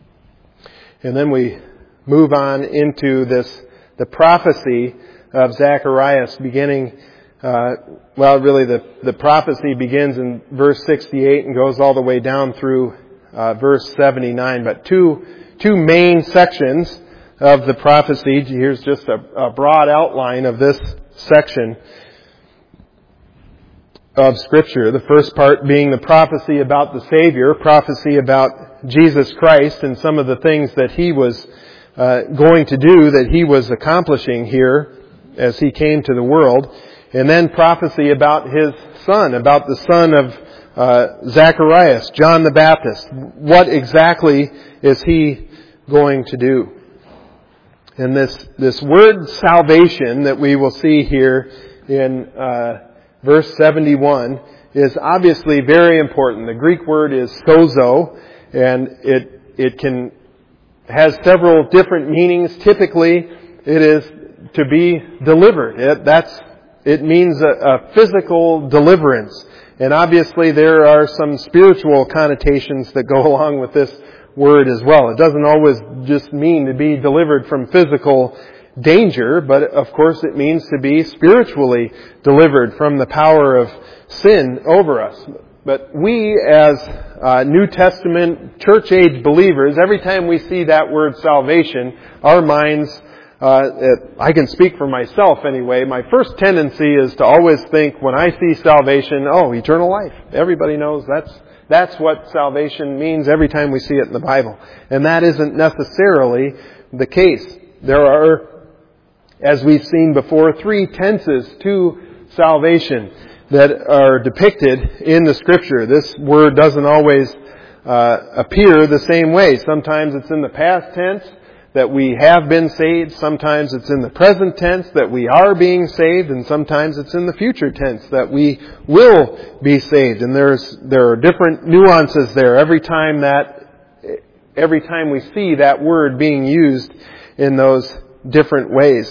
And then we move on into this, the prophecy of Zacharias beginning, uh, well, really the, the prophecy begins in verse sixty-eight and goes all the way down through uh, verse seventy-nine. But two, two main sections of the prophecy. Here's just a, a broad outline of this section of Scripture. The first part being the prophecy about the Savior, prophecy about Jesus Christ and some of the things that He was uh, going to do, that He was accomplishing here as He came to the world. And then prophecy about His Son, about the son of uh, Zacharias, John the Baptist. What exactly is He going to do? And this, this word salvation that we will see here in uh verse seventy-one is obviously very important. The Greek word is sozo, and it it can has several different meanings. Typically, it is to be delivered. It, that's it means a, a physical deliverance, and obviously there are some spiritual connotations that go along with this word as well. It doesn't always just mean to be delivered from physical danger, but of course it means to be spiritually delivered from the power of sin over us. But we as uh, New Testament church age believers, every time we see that word salvation, our minds, uh, it, I can speak for myself anyway, my first tendency is to always think when I see salvation, oh, eternal life. Everybody knows that's that's what salvation means every time we see it in the Bible. And that isn't necessarily the case. There are, as we've seen before, three tenses to salvation that are depicted in the Scripture. This word doesn't always uh, appear the same way. Sometimes it's in the past tense that we have been saved. Sometimes it's in the present tense that we are being saved. And sometimes it's in the future tense that we will be saved. And there's there are different nuances there every time that every time we see that word being used in those different ways.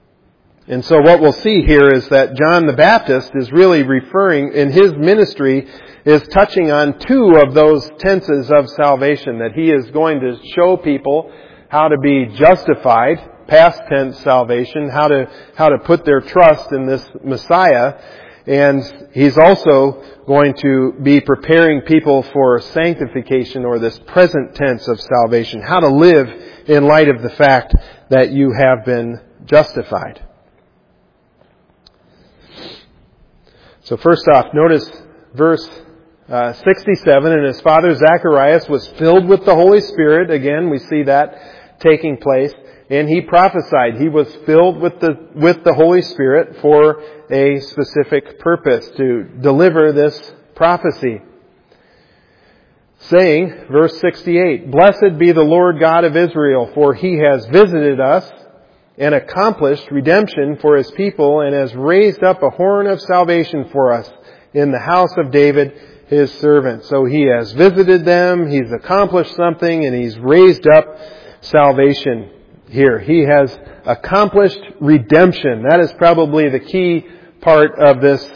And so what we'll see here is that John the Baptist is really referring, in his ministry, is touching on two of those tenses of salvation, that he is going to show people how to be justified, past tense salvation, how to, how to put their trust in this Messiah. And he's also going to be preparing people for sanctification, or this present tense of salvation, how to live in light of the fact that you have been justified. So first off, notice verse uh, sixty-seven, and his father Zacharias was filled with the Holy Spirit. Again, we see that taking place. And he prophesied. He was filled with the, with the Holy Spirit for a specific purpose, to deliver this prophecy. Saying, verse sixty-eight, "Blessed be the Lord God of Israel, for He has visited us and accomplished redemption for His people, and has raised up a horn of salvation for us in the house of David, His servant." So He has visited them, He's accomplished something, and He's raised up salvation here. He has accomplished redemption. That is probably the key part of this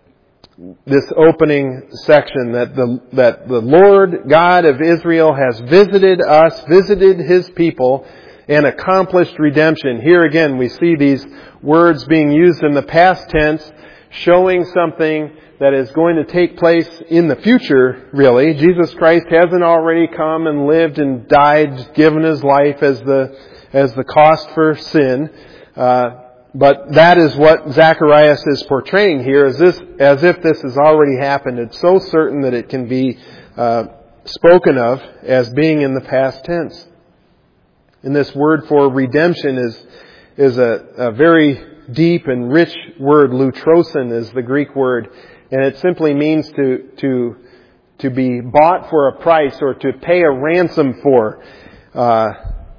this opening section, that the that the Lord God of Israel has visited us, visited His people, and accomplished redemption. Here again, we see these words being used in the past tense, showing something that is going to take place in the future, really. Jesus Christ hasn't already come and lived and died, given His life as the as the cost for sin. Uh, but that is what Zacharias is portraying here, as this, as if this has already happened. It's so certain that it can be uh, spoken of as being in the past tense. And this word for redemption is is a, a very deep and rich word. Lutrosin is the Greek word, and it simply means to to to be bought for a price, or to pay a ransom for uh,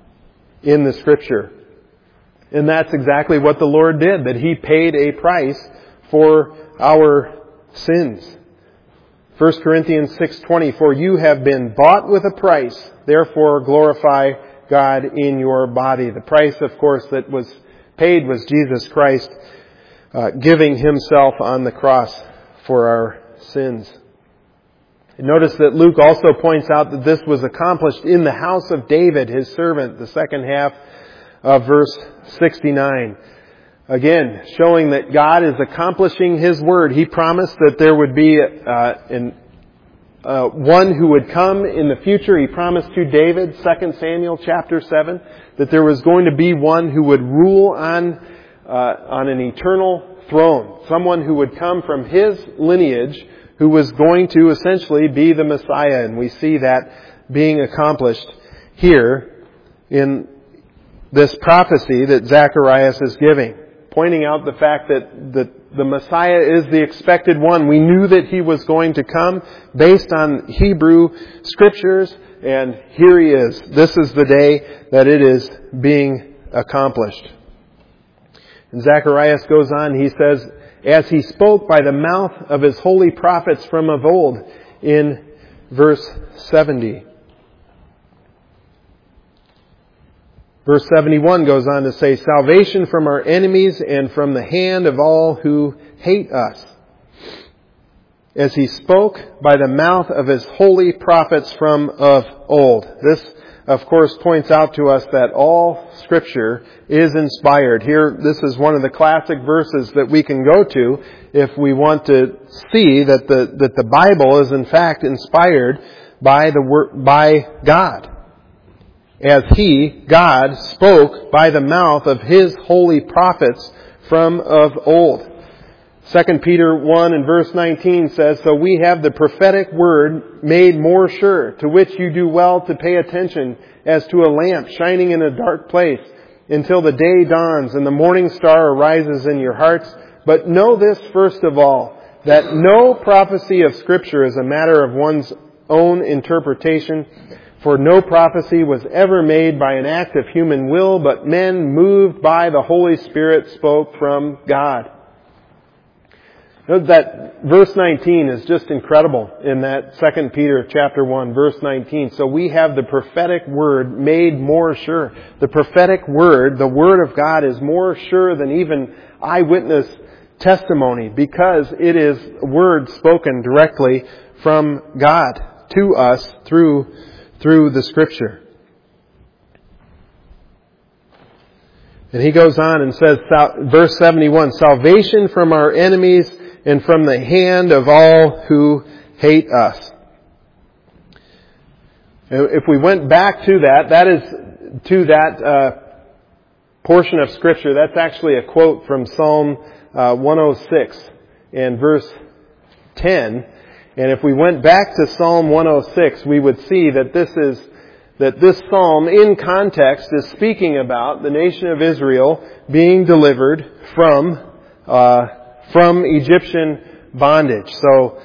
in the Scripture. And that's exactly what the Lord did, that He paid a price for our sins. First Corinthians six twenty, "For you have been bought with a price, therefore glorify God in your body." The price, of course, that was paid was Jesus Christ uh, giving Himself on the cross for our sins. Notice that Luke also points out that this was accomplished in the house of David, His servant, the second half of verse sixty-nine. Again, showing that God is accomplishing His word. He promised that there would be uh, an, uh, one who would come in the future. He promised to David, Second Samuel chapter seven, that there was going to be one who would rule on uh, on an eternal throne. Someone who would come from his lineage, who was going to essentially be the Messiah. And we see that being accomplished here in this prophecy that Zacharias is giving, pointing out the fact that the, the Messiah is the expected one. We knew that He was going to come based on Hebrew Scriptures, and here He is. This is the day that it is being accomplished. And Zacharias goes on, he says, "As He spoke by the mouth of His holy prophets from of old," in verse seventy. Verse seventy-one goes on to say, "Salvation from our enemies and from the hand of all who hate us. As He spoke by the mouth of His holy prophets from of old." This, of course, points out to us that all Scripture is inspired. Here, this is one of the classic verses that we can go to if we want to see that the that the Bible is in fact inspired by the by God. As He, God, spoke by the mouth of His holy prophets from of old. Second Peter one and verse nineteen says, "So we have the prophetic word made more sure, to which you do well to pay attention, as to a lamp shining in a dark place, until the day dawns and the morning star arises in your hearts. But know this first of all, that no prophecy of Scripture is a matter of one's own interpretation. For no prophecy was ever made by an act of human will, but men moved by the Holy Spirit spoke from God." Note that verse nineteen is just incredible in that Second Peter chapter one, verse nineteen. So we have the prophetic word made more sure. The prophetic word, the Word of God, is more sure than even eyewitness testimony, because it is word spoken directly from God to us through through the Scripture. And he goes on and says, verse seventy-one, "Salvation from our enemies and from the hand of all who hate us." If we went back to that, that is to that uh, portion of Scripture, that's actually a quote from Psalm uh, one oh six and verse ten. And if we went back to Psalm one oh six, we would see that this is that this psalm in context is speaking about the nation of Israel being delivered from uh, from Egyptian bondage. So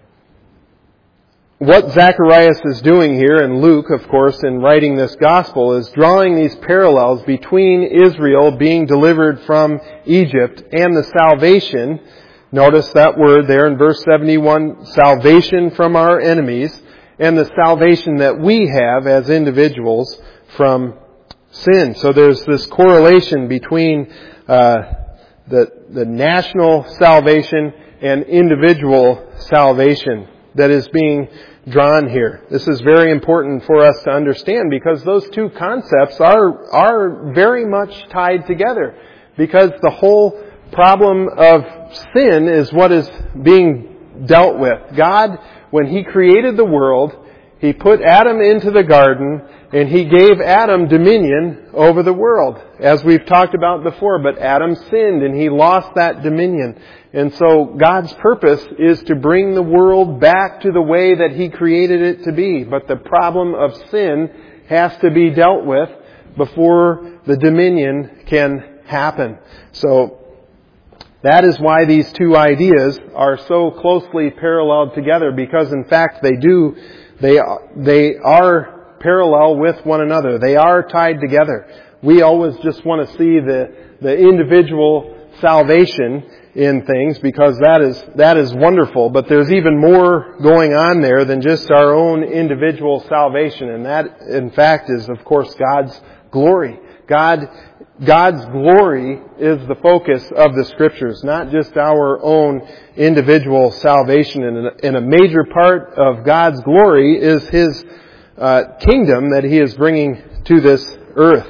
what Zacharias is doing here, and Luke, of course, in writing this gospel, is drawing these parallels between Israel being delivered from Egypt and the salvation. Notice that word there in verse seventy-one, salvation from our enemies, and the salvation that we have as individuals from sin. So there's this correlation between uh, the, the national salvation and individual salvation that is being drawn here. This is very important for us to understand because those two concepts are are very much tied together. Because the whole problem of sin is what is being dealt with. God, when He created the world, He put Adam into the garden and He gave Adam dominion over the world, as we've talked about before. But Adam sinned and he lost that dominion. And so God's purpose is to bring the world back to the way that He created it to be. But the problem of sin has to be dealt with before the dominion can happen. So that is why these two ideas are so closely paralleled together, because in fact they do, they they are parallel with one another. They are tied together. We always just want to see the the individual salvation in things because that is that is wonderful, but there's even more going on there than just our own individual salvation, and that in fact is of course God's glory. God God's glory is the focus of the Scriptures, not just our own individual salvation. And a, and a major part of God's glory is His uh, kingdom that He is bringing to this earth.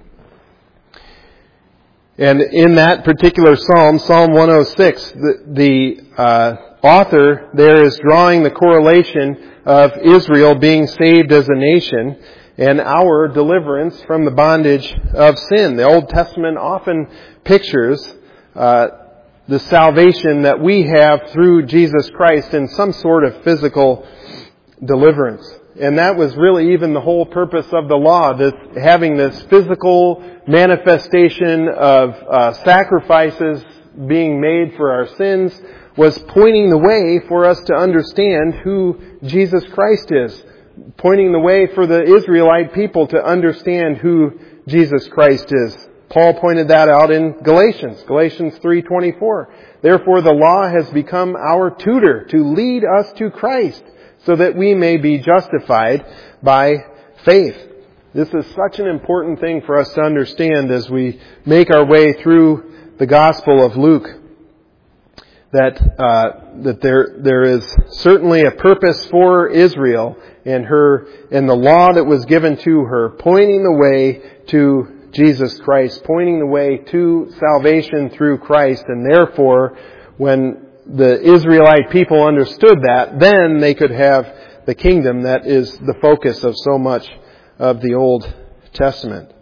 And in that particular psalm, Psalm one oh six, the, the uh, author there is drawing the correlation of Israel being saved as a nation and our deliverance from the bondage of sin. The Old Testament often pictures uh, the salvation that we have through Jesus Christ in some sort of physical deliverance. And that was really even the whole purpose of the law, this, having this physical manifestation of uh, sacrifices being made for our sins was pointing the way for us to understand who Jesus Christ is. Pointing the way for the Israelite people to understand who Jesus Christ is. Paul pointed that out in Galatians, Galatians three twenty-four. Therefore the law has become our tutor to lead us to Christ, so that we may be justified by faith. This is such an important thing for us to understand as we make our way through the Gospel of Luke. That uh, that there there is certainly a purpose for Israel and her and the law that was given to her, pointing the way to Jesus Christ, pointing the way to salvation through Christ. And therefore, when the Israelite people understood that, then they could have the kingdom that is the focus of so much of the Old Testament.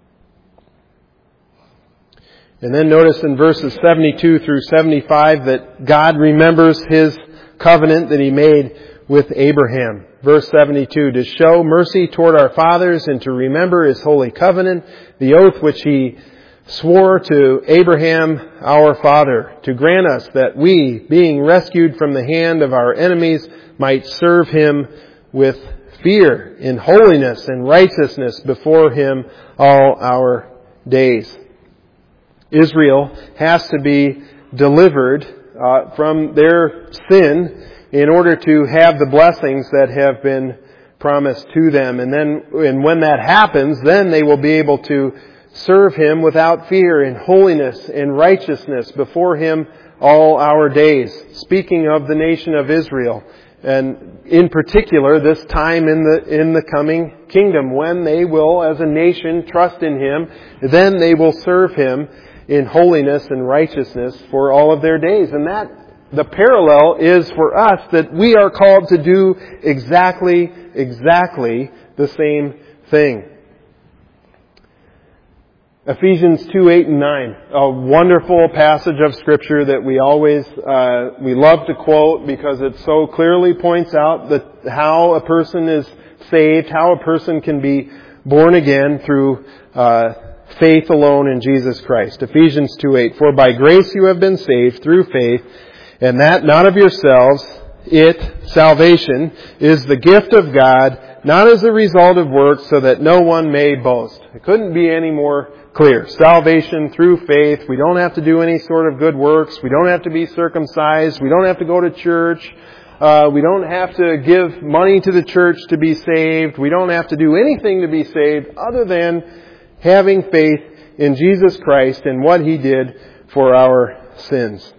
And then notice in verses seventy-two through seventy-five that God remembers His covenant that He made with Abraham. Verse seventy-two, to show mercy toward our fathers and to remember His holy covenant, the oath which He swore to Abraham our father, to grant us that we, being rescued from the hand of our enemies, might serve Him with fear, in holiness and righteousness before Him all our days. Israel has to be delivered uh, from their sin in order to have the blessings that have been promised to them. And then, and when that happens, then they will be able to serve Him without fear, in holiness and righteousness before Him all our days. Speaking of the nation of Israel, and in particular this time in the in the coming kingdom, when they will, as a nation, trust in Him, then they will serve Him in holiness and righteousness for all of their days. And that, the parallel is for us that we are called to do exactly, exactly the same thing. Ephesians two, eight, and nine. A wonderful passage of Scripture that we always, uh, we love to quote because it so clearly points out that how a person is saved, how a person can be born again through, uh, faith alone in Jesus Christ. Ephesians two, eight. For by grace you have been saved through faith, and that not of yourselves. It, salvation, is the gift of God, not as a result of works, so that no one may boast. It couldn't be any more clear. Salvation through faith. We don't have to do any sort of good works. We don't have to be circumcised. We don't have to go to church. Uh, we don't have to give money to the church to be saved. We don't have to do anything to be saved other than having faith in Jesus Christ and what He did for our sins.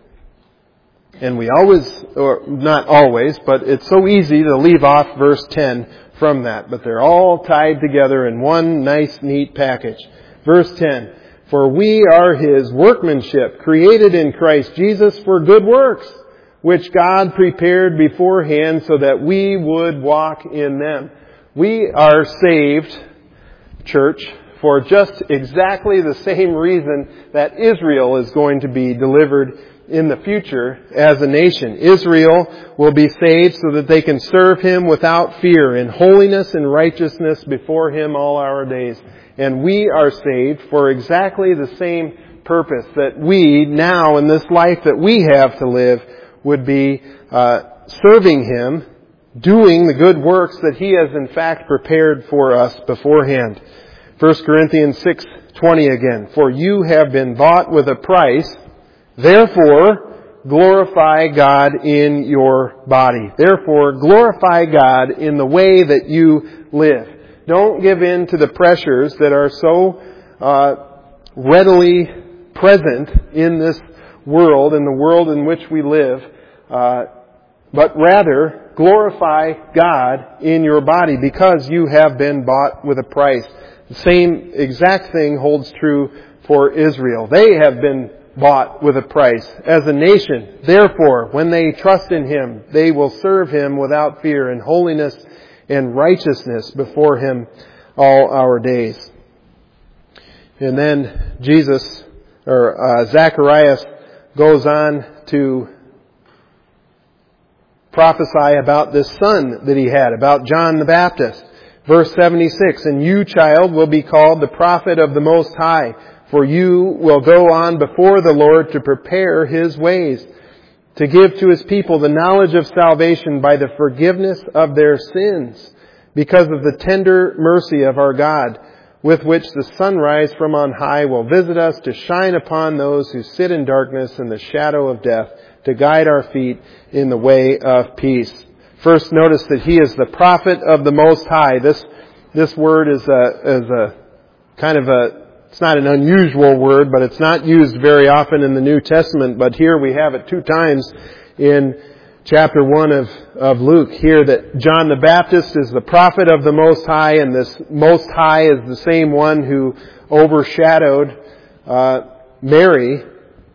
And we always, or not always, but it's so easy to leave off verse ten from that. But they're all tied together in one nice, neat package. Verse ten, for we are His workmanship, created in Christ Jesus for good works, which God prepared beforehand so that we would walk in them. We are saved, church, for just exactly the same reason that Israel is going to be delivered in the future as a nation. Israel will be saved so that they can serve Him without fear in holiness and righteousness before Him all our days. And we are saved for exactly the same purpose, that we now in this life that we have to live would be uh, serving Him, doing the good works that He has in fact prepared for us beforehand. First Corinthians six twenty again. For you have been bought with a price, therefore glorify God in your body. Therefore glorify God in the way that you live. Don't give in to the pressures that are so uh, readily present in this world, in the world in which we live, uh, but rather glorify God in your body because you have been bought with a price. The same exact thing holds true for Israel. They have been bought with a price as a nation. Therefore, when they trust in Him, they will serve Him without fear in holiness and righteousness before Him all our days. And then Jesus, or uh, Zacharias, goes on to prophesy about this son that he had, about John the Baptist. Verse seventy-six, and you, child, will be called the prophet of the Most High, for you will go on before the Lord to prepare His ways, to give to His people the knowledge of salvation by the forgiveness of their sins, because of the tender mercy of our God, with which the sunrise from on high will visit us to shine upon those who sit in darkness and the shadow of death, to guide our feet in the way of peace. First, notice that He is the prophet of the Most High. This this word is a is a kind of a it's not an unusual word, but it's not used very often in the New Testament. But here we have it two times in chapter one of of Luke. Here that John the Baptist is the prophet of the Most High, and this Most High is the same one who overshadowed uh, Mary.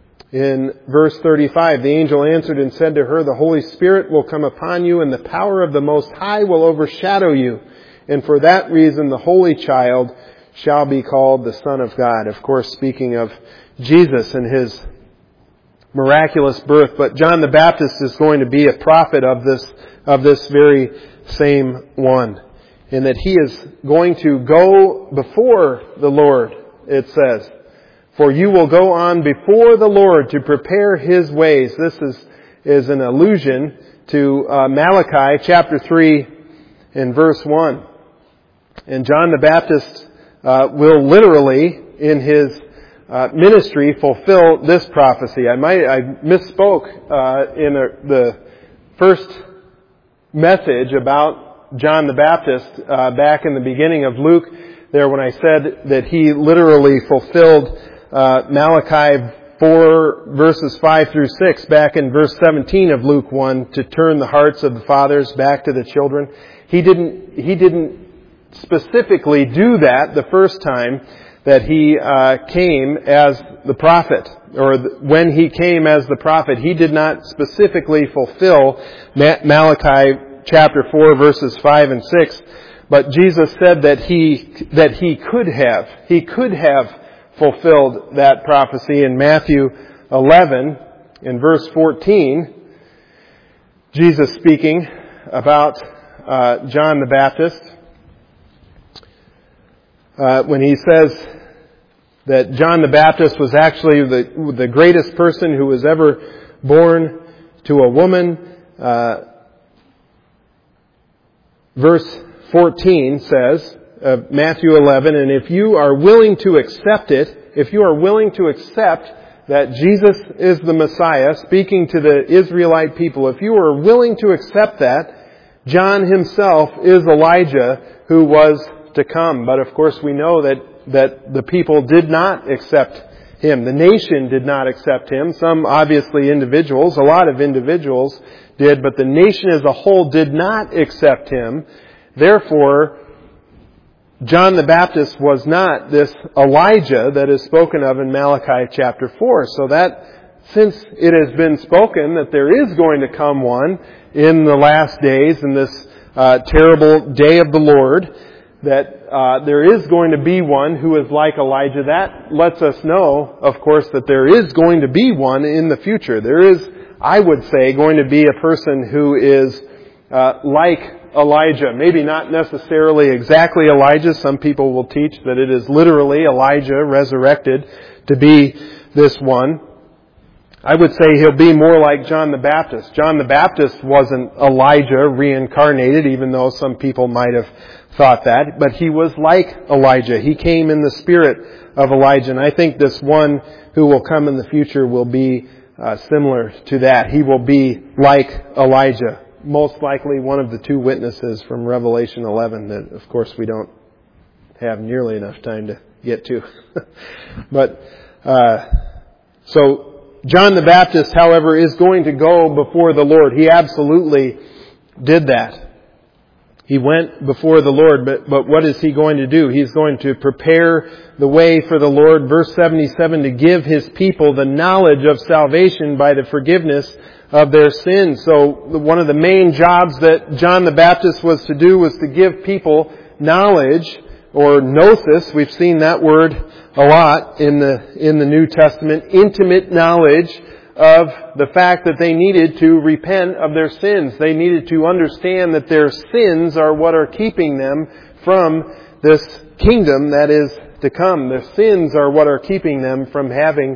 In verse thirty-five, the angel answered and said to her, the Holy Spirit will come upon you, and the power of the Most High will overshadow you. And for that reason, the Holy Child shall be called the Son of God. Of course, speaking of Jesus and His miraculous birth. But John the Baptist is going to be a prophet of this, of this very same one. In that he is going to go before the Lord, it says. For you will go on before the Lord to prepare His ways. This is, is an allusion to uh, Malachi chapter three and verse one. And John the Baptist uh, will literally, in his uh, ministry, fulfill this prophecy. I might I misspoke uh, in a, the first message about John the Baptist uh, back in the beginning of Luke there when I said that he literally fulfilled Uh, Malachi four verses five through six, back in verse seventeen of Luke one, to turn the hearts of the fathers back to the children. He didn't, he didn't specifically do that the first time that he uh, came as the prophet, or the, when he came as the prophet. He did not specifically fulfill Ma- Malachi chapter four verses five and six, but Jesus said that he, that he could have, he could have fulfilled that prophecy in Matthew eleven, in verse fourteen. Jesus speaking about uh, John the Baptist, uh, when he says that John the Baptist was actually the, the greatest person who was ever born to a woman. Uh, verse fourteen says, of Matthew eleven, and if you are willing to accept it, if you are willing to accept that Jesus is the Messiah, speaking to the Israelite people, if you are willing to accept that, John himself is Elijah who was to come. But of course we know that, that the people did not accept him. The nation did not accept him. Some obviously individuals, a lot of individuals did, but the nation as a whole did not accept him. Therefore, John the Baptist was not this Elijah that is spoken of in Malachi chapter four. So that, since it has been spoken that there is going to come one in the last days, in this uh, terrible day of the Lord, that uh, there is going to be one who is like Elijah, that lets us know, of course, that there is going to be one in the future. There is, I would say, going to be a person who is uh, like Elijah. Maybe not necessarily exactly Elijah. Some people will teach that it is literally Elijah resurrected to be this one. I would say he'll be more like John the Baptist. John the Baptist wasn't Elijah reincarnated, even though some people might have thought that. But he was like Elijah. He came in the spirit of Elijah. And I think this one who will come in the future will be uh, similar to that. He will be like Elijah. Most likely one of the two witnesses from Revelation eleven that, of course, we don't have nearly enough time to get to. But, uh, so John the Baptist, however, is going to go before the Lord. He absolutely did that. He went before the Lord, but, but what is he going to do? He's going to prepare the way for the Lord. Verse seventy-seven, to give his people the knowledge of salvation by the forgiveness of their sins. So one of the main jobs that John the Baptist was to do was to give people knowledge, or gnosis. We've seen that word a lot in the in the New Testament. Intimate knowledge of the fact that they needed to repent of their sins. They needed to understand that their sins are what are keeping them from this kingdom that is to come. Their sins are what are keeping them from having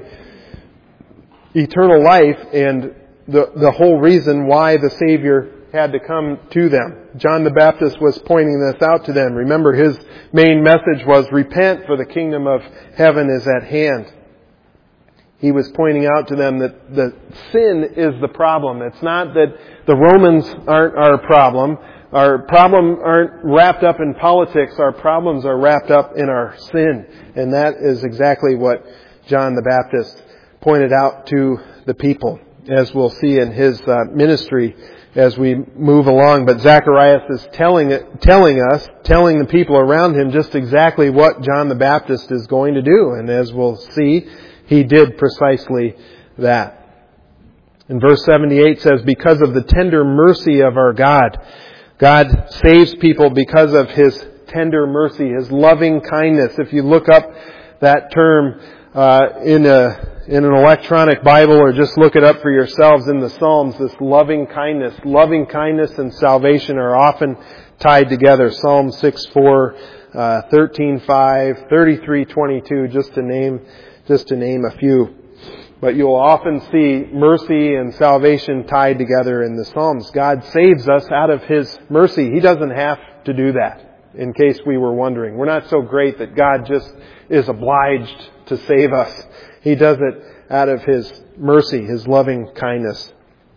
eternal life and the, the whole reason why the Savior had to come to them. John the Baptist was pointing this out to them. Remember, his main message was, repent, for the kingdom of heaven is at hand. He was pointing out to them that the sin is the problem. It's not that the Romans aren't our problem. Our problem aren't wrapped up in politics. Our problems are wrapped up in our sin. And that is exactly what John the Baptist pointed out to the people, as we'll see in his uh, ministry as we move along. But Zacharias is telling it, telling us, telling the people around him just exactly what John the Baptist is going to do. And as we'll see, he did precisely that. In verse seventy-eight says, because of the tender mercy of our God. God saves people because of His tender mercy, His loving kindness. If you look up that term uh, in a in an electronic Bible, or just look it up for yourselves in the Psalms, this loving kindness, loving kindness and salvation are often tied together. Psalm six four, uh, thirteen five, thirty-three twenty-two, just to name just to name a few. But you'll often see mercy and salvation tied together in the Psalms. God saves us out of His mercy. He doesn't have to do that, in case we were wondering. We're not so great that God just is obliged to save us. He does it out of His mercy, His loving kindness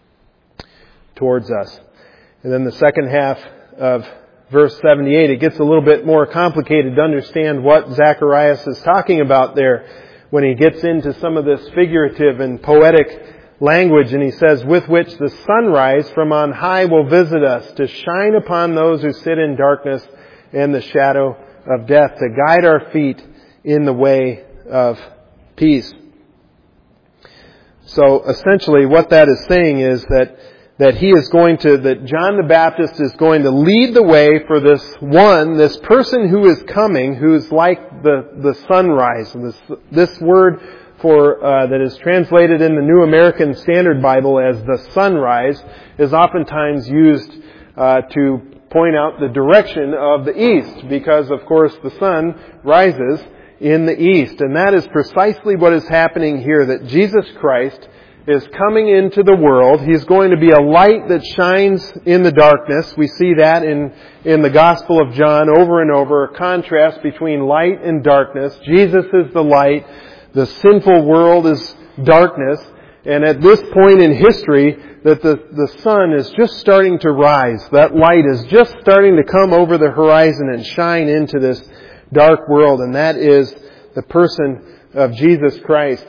towards us. And then the second half of verse seventy-eight, it gets a little bit more complicated to understand what Zacharias is talking about there, when he gets into some of this figurative and poetic language, and he says, with which the sunrise from on high will visit us, to shine upon those who sit in darkness and the shadow of death, to guide our feet in the way of peace. So essentially what that is saying is that that he is going to, that John the Baptist is going to lead the way for this one, this person who is coming, who is like the, the sunrise. This, this word for, uh, that is translated in the New American Standard Bible as the sunrise is oftentimes used, uh, to point out the direction of the east, because of course the sun rises in the east. And that is precisely what is happening here, that Jesus Christ is coming into the world. He's going to be a light that shines in the darkness. We see that in, in the Gospel of John over and over, a contrast between light and darkness. Jesus is the light. The sinful world is darkness. And at this point in history, that the, the sun is just starting to rise. That light is just starting to come over the horizon and shine into this dark world. And that is the person of Jesus Christ.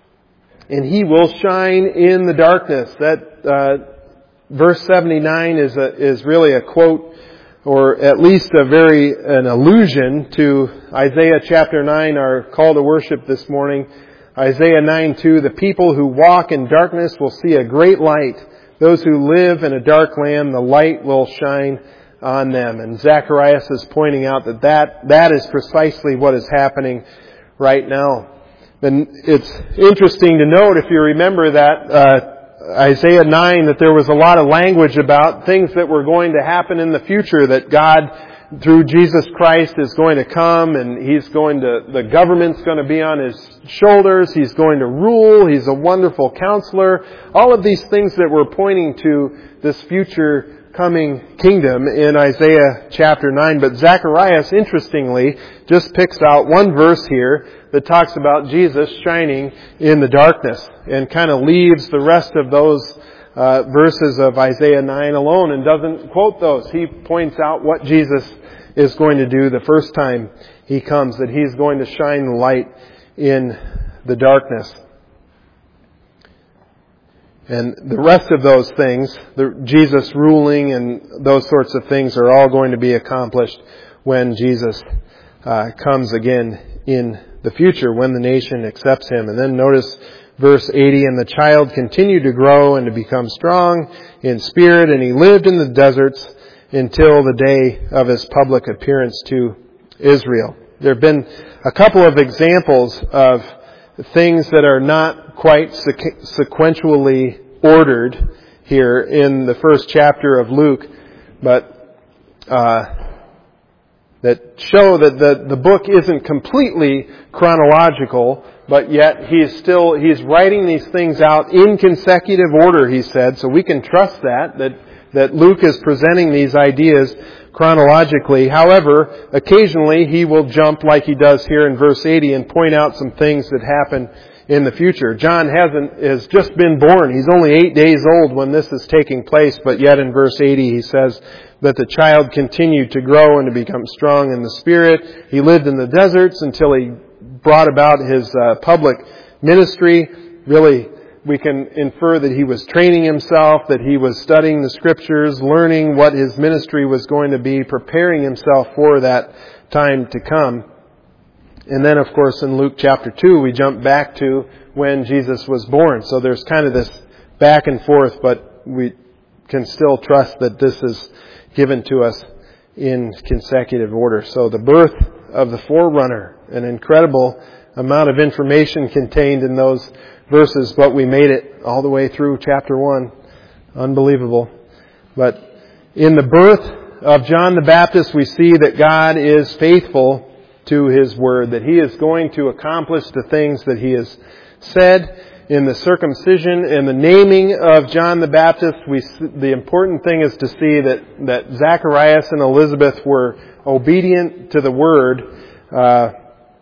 And He will shine in the darkness. That uh, verse seventy-nine is a, is really a quote, or at least a very an allusion to Isaiah chapter nine, our call to worship this morning. Isaiah nine two, the people who walk in darkness will see a great light. Those who live in a dark land, the light will shine on them. And Zacharias is pointing out that that, that is precisely what is happening right now. And it's interesting to note, if you remember that uh, Isaiah nine, that there was a lot of language about things that were going to happen in the future, that God, through Jesus Christ, is going to come and He's going to, the government's going to be on His shoulders, He's going to rule, He's a wonderful counselor. All of these things that were pointing to this future coming kingdom in Isaiah chapter nine. But Zacharias, interestingly, just picks out one verse here that talks about Jesus shining in the darkness, and kind of leaves the rest of those uh, verses of Isaiah nine alone and doesn't quote those. He points out what Jesus is going to do the first time He comes, that He's going to shine the light in the darkness. And the rest of those things, the Jesus ruling and those sorts of things, are all going to be accomplished when Jesus uh, comes again in the future, when the nation accepts Him. And then notice verse eighty, and the child continued to grow and to become strong in spirit, and he lived in the deserts until the day of His public appearance to Israel. There have been a couple of examples of things that are not quite sequentially ordered here in the first chapter of Luke, but uh, that show that the, the book isn't completely chronological, but yet he's still, he's writing these things out in consecutive order, he said, so we can trust that, that, that Luke is presenting these ideas chronologically. However, occasionally he will jump, like he does here in verse eighty, and point out some things that happen in the future. John hasn't, has just been born. He's only eight days old when this is taking place, but yet in verse eighty he says that the child continued to grow and to become strong in the Spirit. He lived in the deserts until he brought about his uh, public ministry. Really, we can infer that he was training himself, that he was studying the Scriptures, learning what his ministry was going to be, preparing himself for that time to come. And then, of course, in Luke chapter two, we jump back to when Jesus was born. So there's kind of this back and forth, but we can still trust that this is given to us in consecutive order. So the birth of the forerunner, an incredible amount of information contained in those verses, but we made it all the way through chapter one. Unbelievable. But in the birth of John the Baptist, we see that God is faithful to His word, that He is going to accomplish the things that He has said. In the circumcision and the naming of John the Baptist, we, the important thing is to see that, that Zacharias and Elizabeth were obedient to the word, uh,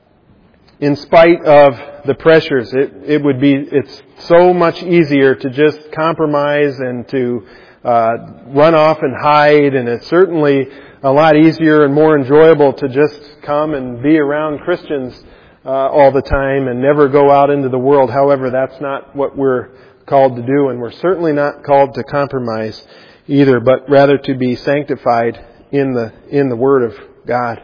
in spite of the pressures. It, it would be, it's so much easier to just compromise and to uh, run off and hide, and it's certainly a lot easier and more enjoyable to just come and be around Christians uh, all the time and never go out into the world. However, that's not what we're called to do, and we're certainly not called to compromise either, but rather to be sanctified in the in the Word of God.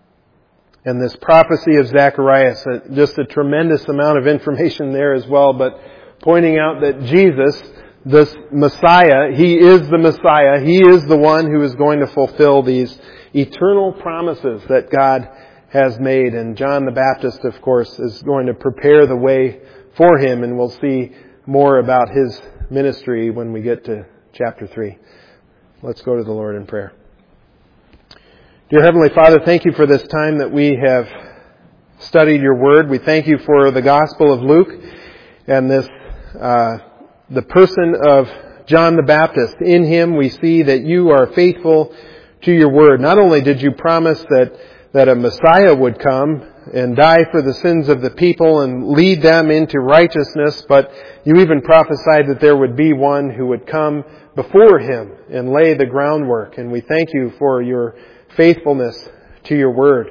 And this prophecy of Zacharias, just a tremendous amount of information there as well, but pointing out that Jesus, this Messiah. He is the Messiah. He is the one who is going to fulfill these eternal promises that God has made. And John the Baptist, of course, is going to prepare the way for him. And we'll see more about his ministry when we get to chapter three. Let's go to the Lord in prayer. Dear Heavenly Father, thank you for this time that we have studied your word. We thank you for the Gospel of Luke and this, uh, the person of John the Baptist. In him we see that you are faithful to your word. Not only did you promise that, that a Messiah would come and die for the sins of the people and lead them into righteousness, but you even prophesied that there would be one who would come before him and lay the groundwork. And we thank you for your faithfulness to your word.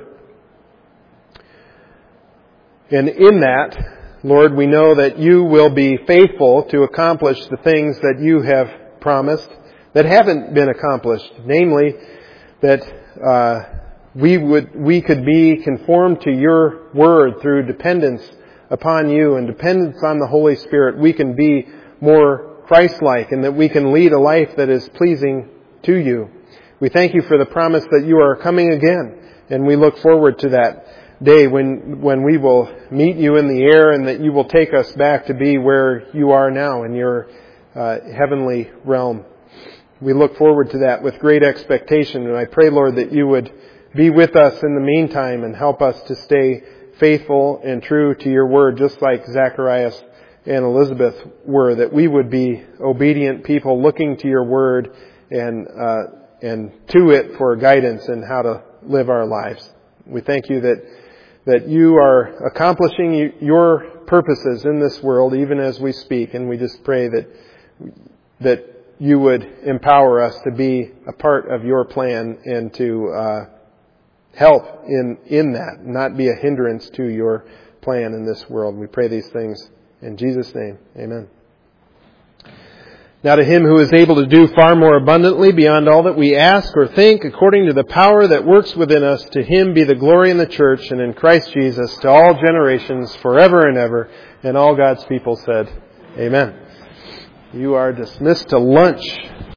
And in that, Lord, we know that you will be faithful to accomplish the things that you have promised that haven't been accomplished. Namely, that uh, we would we could be conformed to your word through dependence upon you and dependence on the Holy Spirit. We can be more Christ-like, and that we can lead a life that is pleasing to you. We thank you for the promise that you are coming again, and we look forward to that day when when we will meet you in the air, and that you will take us back to be where you are now in your uh, heavenly realm. We look forward to that with great expectation, and I pray, Lord, that you would be with us in the meantime and help us to stay faithful and true to your word, just like Zacharias and Elizabeth were, that we would be obedient people looking to your word and uh, and to it for guidance in how to live our lives. We thank you that that you are accomplishing your purposes in this world, even as we speak, and we just pray that that you would empower us to be a part of your plan and to uh, help in in that, not be a hindrance to your plan in this world. We pray these things in Jesus' name. Amen. Now to him who is able to do far more abundantly beyond all that we ask or think, according to the power that works within us, to him be the glory in the church and in Christ Jesus to all generations, forever and ever. And all God's people said, Amen. You are dismissed to lunch.